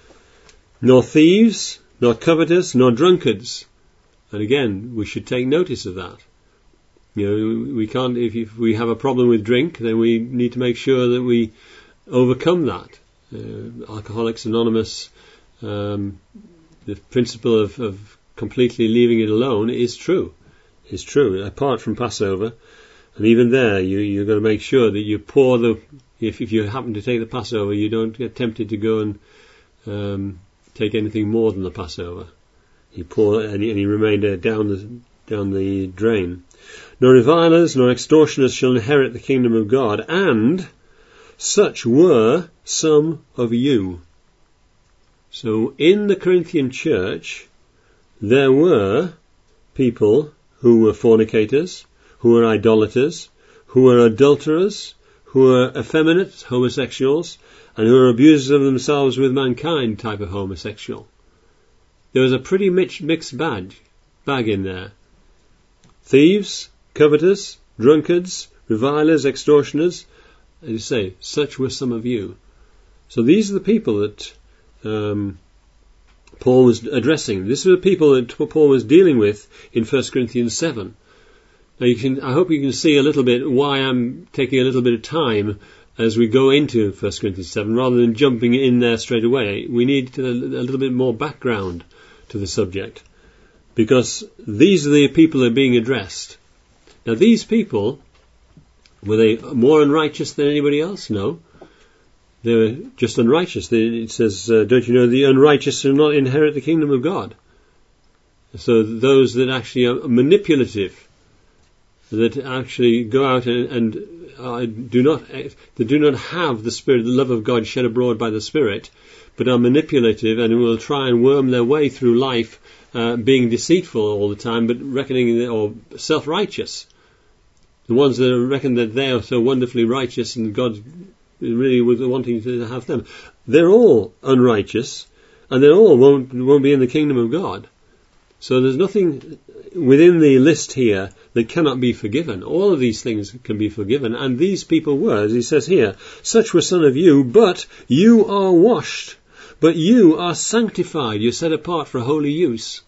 S1: Nor thieves, nor covetous, nor drunkards. And again, we should take notice of that. You know, we can't, if, if we have a problem with drink, then we need to make sure that we overcome that. Uh, Alcoholics Anonymous, um, the principle of, of completely leaving it alone is true. Is true, apart from Passover. And even there, you, you've got to make sure that you pour the, if, if you happen to take the Passover, you don't get tempted to go and um, take anything more than the Passover. You pour any, any remainder down the, down the drain. Nor revilers, nor extortioners shall inherit the kingdom of God, and such were some of you. So in the Corinthian church, there were people who were fornicators, who were idolaters, who were adulterers, who were effeminate, homosexuals, and who were abusers of themselves with mankind type of homosexual. There was a pretty mixed bag, bag in there. Thieves, covetous, drunkards, revilers, extortioners, as you say, such were some of you. So these are the people that um, Paul was addressing. These are the people that Paul was dealing with in First Corinthians seven. Now you can, I hope you can see a little bit why I'm taking a little bit of time as we go into First Corinthians seven, rather than jumping in there straight away. We need a, a little bit more background to the subject, because these are the people that are being addressed. Now these people, were they more unrighteous than anybody else? No. They were just unrighteous. It says, uh, don't you know the unrighteous shall not inherit the kingdom of God? So those that actually are manipulative, that actually go out and, and uh, do not, that do not have the Spirit, the love of God shed abroad by the Spirit, but are manipulative and will try and worm their way through life, uh, being deceitful all the time, but reckoning that, or self-righteous. The ones that reckon that they are so wonderfully righteous and God really was wanting to have them. They're all unrighteous, and they all won't won't be in the kingdom of God. So there's nothing within the list here that cannot be forgiven. All of these things can be forgiven, and these people were, as he says here, such were some of you, but you are washed, but you are sanctified, you're set apart for holy use.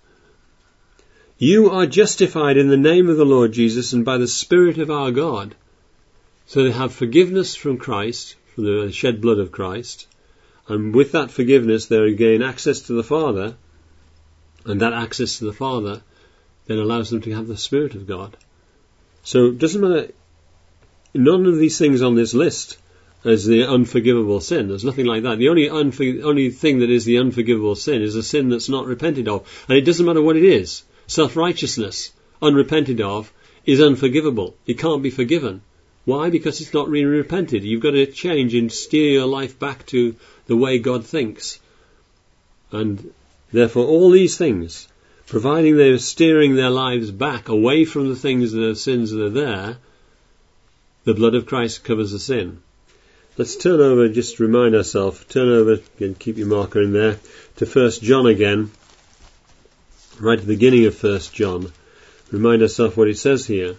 S1: You are justified in the name of the Lord Jesus and by the Spirit of our God. So they have forgiveness from Christ, from the shed blood of Christ, and with that forgiveness they gain access to the Father, and that access to the Father then allows them to have the Spirit of God. So it doesn't matter, none of these things on this list is the unforgivable sin. There's nothing like that. The only unfor- only thing that is the unforgivable sin is a sin that's not repented of. And it doesn't matter what it is. Self-righteousness, unrepented of, is unforgivable. It can't be forgiven. Why? Because it's not really repented. You've got to change and steer your life back to the way God thinks. And therefore all these things, providing they're steering their lives back away from the things that are sins that are there, the blood of Christ covers the sin. Let's turn over, just remind ourselves, turn over, again, keep your marker in there, to First John again, right at the beginning of First John. Remind ourselves what it says here.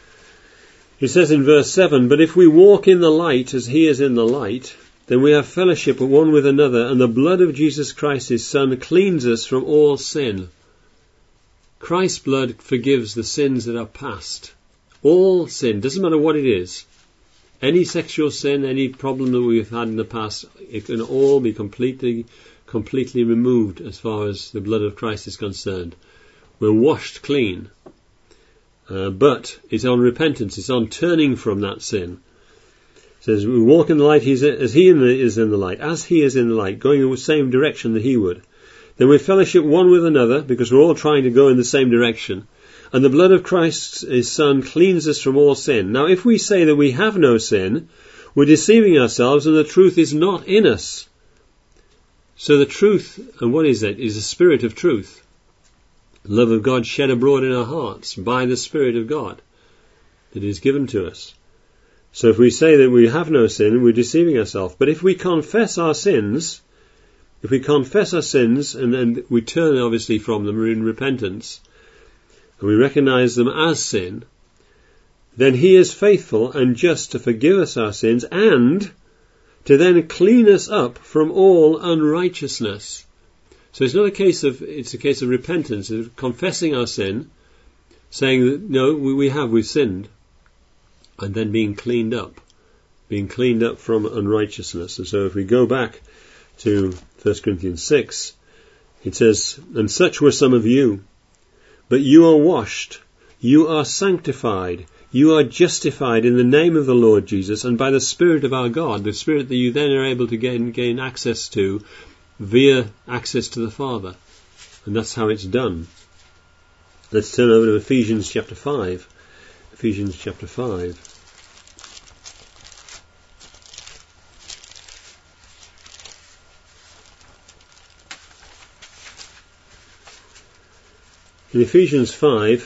S1: It says in verse seven, "But if we walk in the light as he is in the light, then we have fellowship one with another, and the blood of Jesus Christ his Son cleans us from all sin." Christ's blood forgives the sins that are past. All sin, doesn't matter what it is. Any sexual sin, any problem that we've had in the past, it can all be completely, completely removed as far as the blood of Christ is concerned. We're washed clean. Uh, but it's on repentance, it's on turning from that sin. It says, we walk in the light he's, as he in the, is in the light, as he is in the light, going in the same direction that he would. Then we fellowship one with another, because we're all trying to go in the same direction. And the blood of Christ, his Son, cleans us from all sin. Now, if we say that we have no sin, we're deceiving ourselves, and the truth is not in us. So the truth, and what is it? Is the Spirit of truth. The love of God shed abroad in our hearts by the Spirit of God that is given to us. So if we say that we have no sin, we're deceiving ourselves. But if we confess our sins, if we confess our sins, and then we turn obviously from them, we're in repentance, and we recognize them as sin, then he is faithful and just to forgive us our sins and to then clean us up from all unrighteousness. So it's not a case of, it's a case of repentance, of confessing our sin, saying that, no, we, we have, we've sinned, and then being cleaned up, being cleaned up from unrighteousness. And so if we go back to First Corinthians six, it says, "And such were some of you, but you are washed, you are sanctified, you are justified in the name of the Lord Jesus and by the Spirit of our God," the Spirit that you then are able to gain, gain access to via access to the Father. And that's how it's done. Let's turn over to Ephesians chapter five. Ephesians chapter five. In Ephesians five,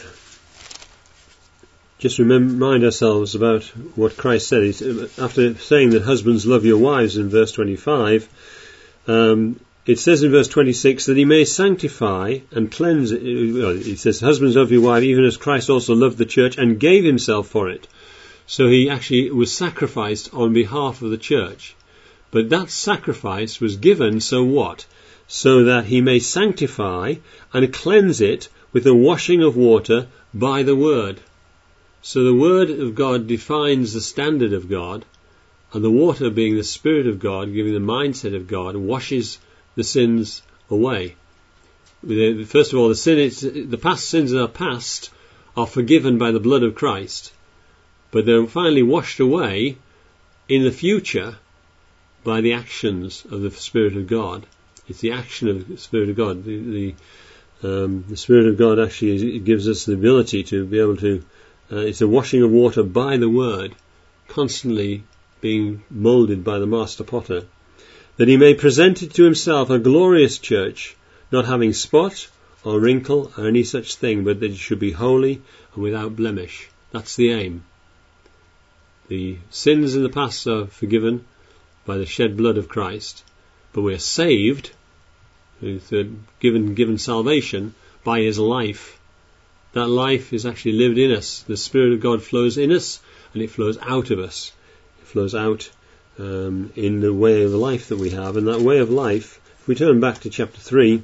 S1: just remind ourselves about what Christ said. After saying that husbands love your wives in verse twenty-five, um, it says in verse twenty-six that he may sanctify and cleanse it. It says, "Husbands love your wife, even as Christ also loved the church and gave himself for it." So he actually was sacrificed on behalf of the church. But that sacrifice was given so what? So that he may sanctify and cleanse it with the washing of water by the word. So the word of God defines the standard of God, and the water, being the Spirit of God, giving the mindset of God, washes the sins away. First of all, the sin, it's, the past sins that are past are forgiven by the blood of Christ, but they're finally washed away in the future by the actions of the Spirit of God. It's the action of the Spirit of God. The, the, um, the Spirit of God actually gives us the ability to be able to, uh, it's a washing of water by the Word, constantly being moulded by the Master Potter, that he may present it to himself a glorious church, not having spot or wrinkle or any such thing, but that it should be holy and without blemish. That's the aim. The sins in the past are forgiven by the shed blood of Christ, but we're saved, given given salvation by his life. That life is actually lived in us. The Spirit of God flows in us, and it flows out of us. It flows out um, in the way of life that we have, and that way of life, if we turn back to chapter three,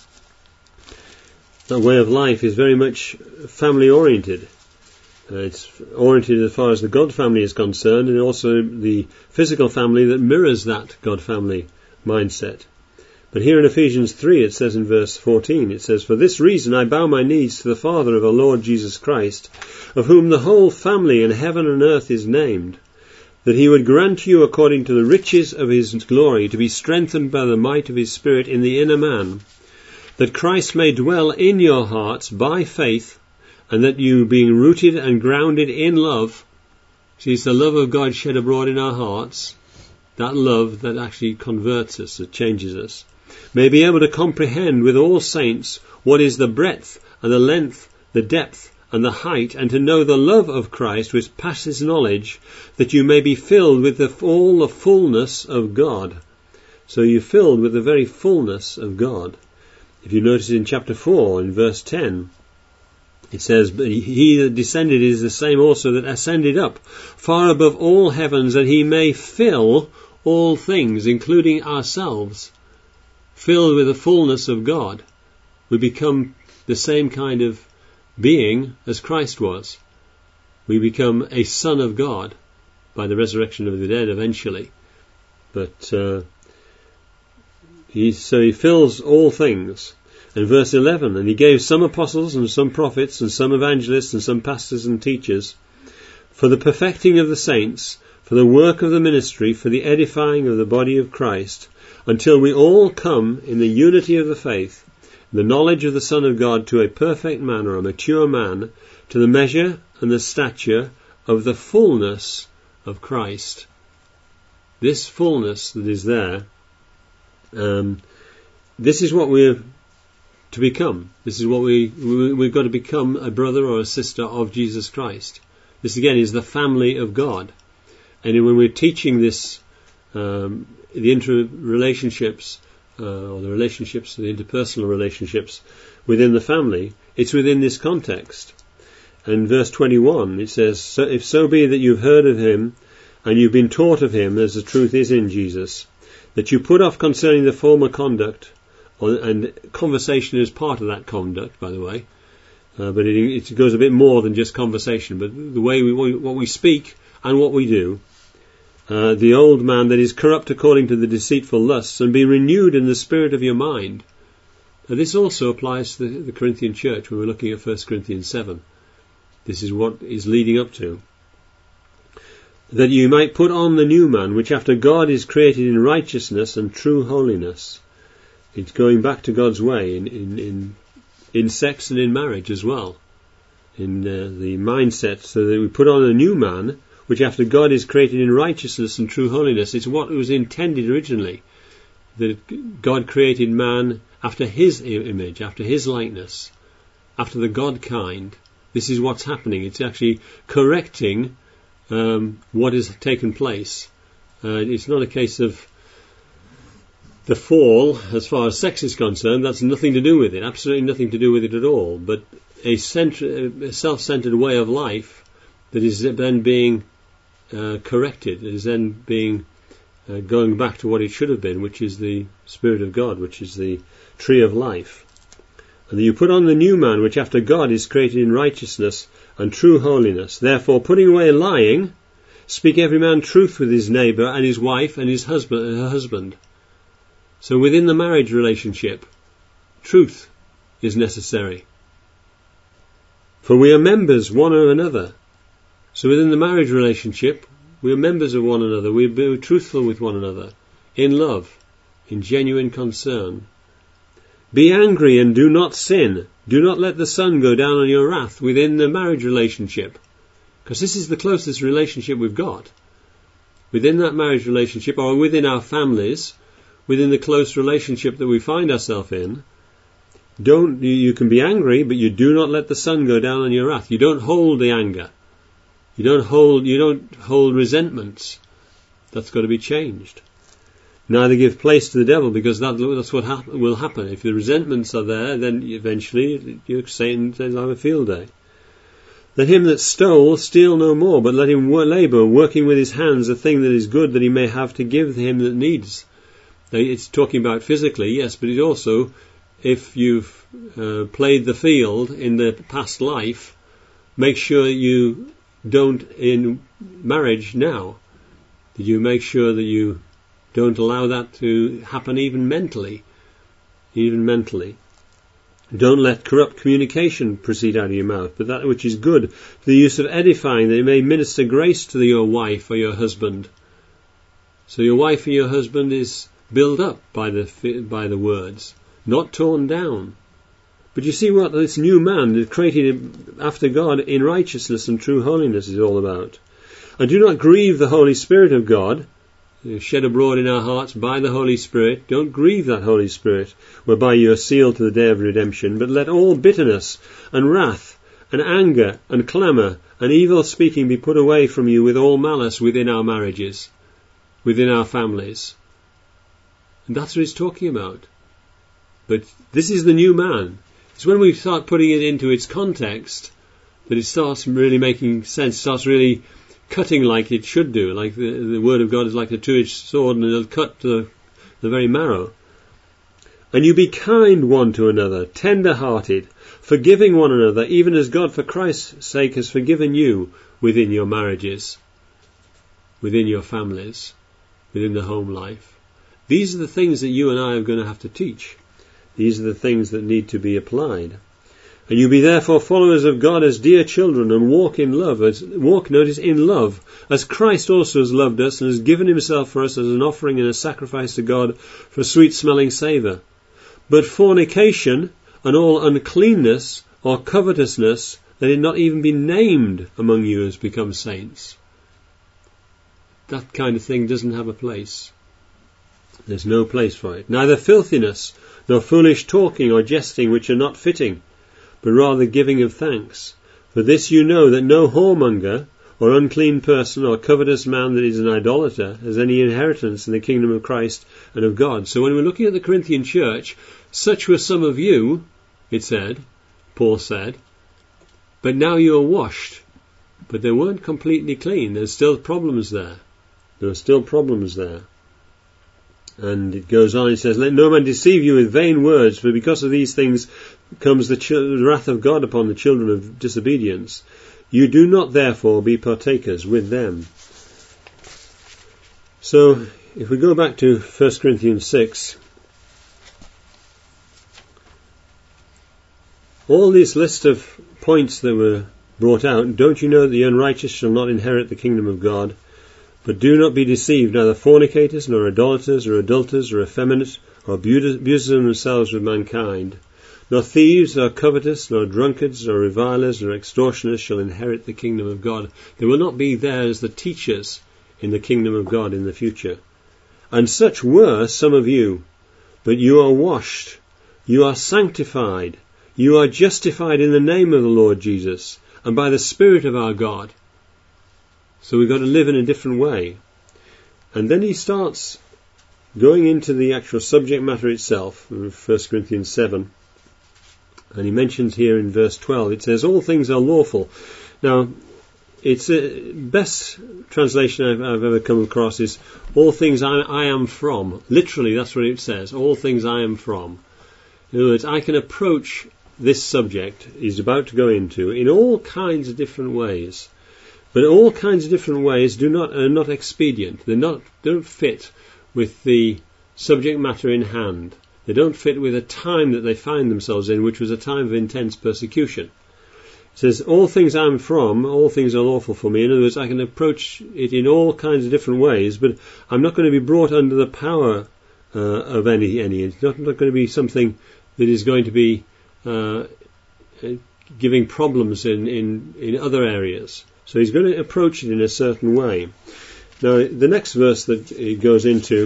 S1: that way of life is very much family oriented. Uh, it's oriented as far as the God family is concerned, and also the physical family that mirrors that God family mindset. But here in Ephesians three, it says in verse fourteen, it says, "For this reason I bow my knees to the Father of our Lord Jesus Christ, of whom the whole family in heaven and earth is named, that he would grant you according to the riches of his glory to be strengthened by the might of his Spirit in the inner man, that Christ may dwell in your hearts by faith, and that you, being rooted and grounded in love," See, it's the love of God shed abroad in our hearts, that love that actually converts us, that changes us. May be able to comprehend with all saints what is the breadth and the length, the depth and the height, and to know the love of Christ which passes knowledge, that you may be filled with the, all the fullness of God. So you're filled with the very fullness of God. If you notice in chapter four, in verse ten, it says, "But he that descended is the same also that ascended up far above all heavens, that he may fill all things," including ourselves. Filled with the fullness of God. We become the same kind of being as Christ was. We become a son of God by the resurrection of the dead eventually. But uh, he, so he fills all things. And verse eleven, "And he gave some apostles and some prophets and some evangelists and some pastors and teachers for the perfecting of the saints, for the work of the ministry, for the edifying of the body of Christ, until we all come in the unity of the faith, the knowledge of the Son of God, to a perfect man," or a mature man, "to the measure and the stature of the fullness of Christ." This fullness that is there, um, this is what we're to become. This is what we, we, we've got to become, a brother or a sister of Jesus Christ. This again is the family of God. And when we're teaching this, um, the interrelationships, uh, or the relationships, the interpersonal relationships within the family, it's within this context. And verse twenty-one, it says, "So if so be that you've heard of him, and you've been taught of him, as the truth is in Jesus, that you put off concerning the former conduct," and conversation is part of that conduct, by the way, uh, but it, it goes a bit more than just conversation, but the way we, what we speak and what we do, Uh, "the old man that is corrupt according to the deceitful lusts, and be renewed in the spirit of your mind." Now, this also applies to the, the Corinthian church when we're looking at First Corinthians seven. This is what is leading up to. "That you might put on the new man, which after God is created in righteousness and true holiness." It's going back to God's way in, in, in, in sex and in marriage as well. In uh, the mindset, so that we put on a new man, which after God is created in righteousness and true holiness. It's what was intended originally, that God created man after his image, after his likeness, after the God kind. This is what's happening. It's actually correcting um, what has taken place. Uh, it's not a case of the fall, as far as sex is concerned. That's nothing to do with it, absolutely nothing to do with it at all, but a, centri- a self-centered way of life that is then being uh, corrected, is then being uh, going back to what it should have been, which is the Spirit of God, which is the tree of life. "And you put on the new man, which after God is created in righteousness and true holiness. Therefore, putting away lying, speak every man truth with his neighbour and his wife and his husband and her husband." So within the marriage relationship, truth is necessary. "For we are members one of another." So within the marriage relationship, we are members of one another. We are truthful with one another, in love, in genuine concern. "Be angry and do not sin. Do not let the sun go down on your wrath," within the marriage relationship. Because this is the closest relationship we've got. Within that marriage relationship, or within our families, within the close relationship that we find ourselves in, don't you, you can be angry, but you do not let the sun go down on your wrath. You don't hold the anger. You don't hold. You don't hold resentments. That's got to be changed. Neither give place to the devil, because that, that's what hap- will happen. If the resentments are there, then eventually you, Satan says, "I have a field day." "Let him that stole steal no more, but let him labour, working with his hands a thing that is good, that he may have to give to him that needs." Now, it's talking about physically, yes, but it's also, if you've uh, played the field in the past life, make sure you don't in marriage now. That you make sure that you don't allow that to happen even mentally. Even mentally. "Don't let corrupt communication proceed out of your mouth, but that which is good, for the use of edifying, that it may minister grace to your wife or your husband." So your wife or your husband is built up by the by the words, not torn down. But you see what this new man, created after God in righteousness and true holiness, is all about. And do not grieve the Holy Spirit of God, shed abroad in our hearts by the Holy Spirit. Don't grieve that Holy Spirit, whereby you are sealed to the day of redemption. But let all bitterness and wrath and anger and clamour and evil speaking be put away from you with all malice within our marriages, within our families. And that's what he's talking about. But this is the new man. It's when we start putting it into its context that it starts really making sense, starts really cutting like it should do. Like the, the Word of God is like a two-edged sword, and it'll cut to the, the very marrow. And you be kind one to another, tender-hearted, forgiving one another, even as God for Christ's sake has forgiven you within your marriages, within your families, within the home life. These are the things that you and I are going to have to teach. These are the things that need to be applied. And you be therefore followers of God as dear children, and walk in love, as walk, notice, in love, as Christ also has loved us and has given himself for us as an offering and a sacrifice to God for a sweet-smelling savour. But fornication and all uncleanness or covetousness, that it not even be named among you as become saints. That kind of thing doesn't have a place. There's no place for it. Neither filthiness, nor foolish talking or jesting, which are not fitting, but rather giving of thanks. For this you know, that no whoremonger, or unclean person, or covetous man that is an idolater, has any inheritance in the kingdom of Christ and of God. So when we're looking at the Corinthian church, such were some of you, it said, Paul said, but now you are washed. But they weren't completely clean. There's still problems there. There are still problems there. And it goes on, it says, let no man deceive you with vain words, for because of these things comes the, ch- the wrath of God upon the children of disobedience. You do not therefore be partakers with them. So, if we go back to First Corinthians six, all this list of points that were brought out, don't you know that the unrighteous shall not inherit the kingdom of God? But do not be deceived, neither fornicators, nor idolaters, or adulterers, or effeminate, or abusers of themselves with mankind, nor thieves, nor covetous, nor drunkards, nor revilers, nor extortioners shall inherit the kingdom of God. They will not be there as the teachers in the kingdom of God in the future. And such were some of you, but you are washed, you are sanctified, you are justified in the name of the Lord Jesus, and by the Spirit of our God. So we've got to live in a different way. And then he starts going into the actual subject matter itself, in First Corinthians seven. And he mentions here in verse twelve, it says, all things are lawful. Now, it's the best translation I've, I've ever come across is, all things I, I am from. Literally, that's what it says, all things I am from. In other words, I can approach this subject he's about to go into in all kinds of different ways. But all kinds of different ways do not are not expedient. They're not don't fit with the subject matter in hand. They don't fit with a time that they find themselves in, which was a time of intense persecution. It says, all things I'm from, all things are lawful for me. In other words, I can approach it in all kinds of different ways, but I'm not going to be brought under the power uh, of any any. It's not, not going to be something that is going to be uh, giving problems in, in, in other areas. So he's going to approach it in a certain way. Now, the next verse that it goes into,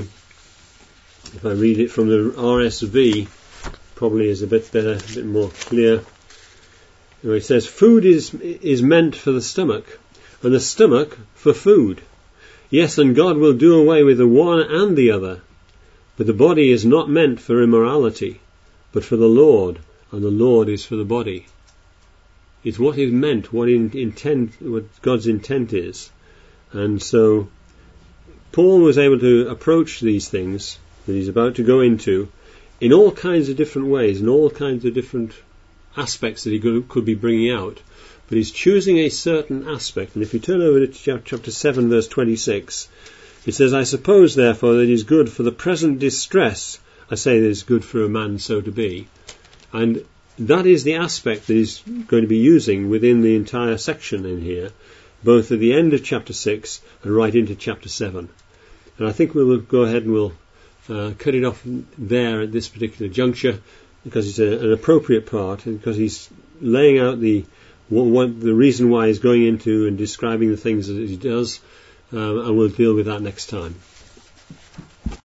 S1: if I read it from the R S V, probably is a bit better, a bit more clear. It says, food is is meant for the stomach, and the stomach for food. Yes, and God will do away with the one and the other. But the body is not meant for immorality, but for the Lord, and the Lord is for the body. It's what is meant, what in, intent, what God's intent is. And so Paul was able to approach these things that he's about to go into in all kinds of different ways, in all kinds of different aspects that he could, could be bringing out. But he's choosing a certain aspect. And if you turn over to chapter seven, verse twenty-six, it says, I suppose, therefore, that it is good for the present distress. I say that it's good for a man so to be. And that is the aspect that he's going to be using within the entire section in here, both at the end of chapter six and right into chapter seven. And I think we'll go ahead and we'll uh, cut it off there at this particular juncture, because it's a, an appropriate part, and because he's laying out the what, what the reason why he's going into and describing the things that he does, um, and we'll deal with that next time.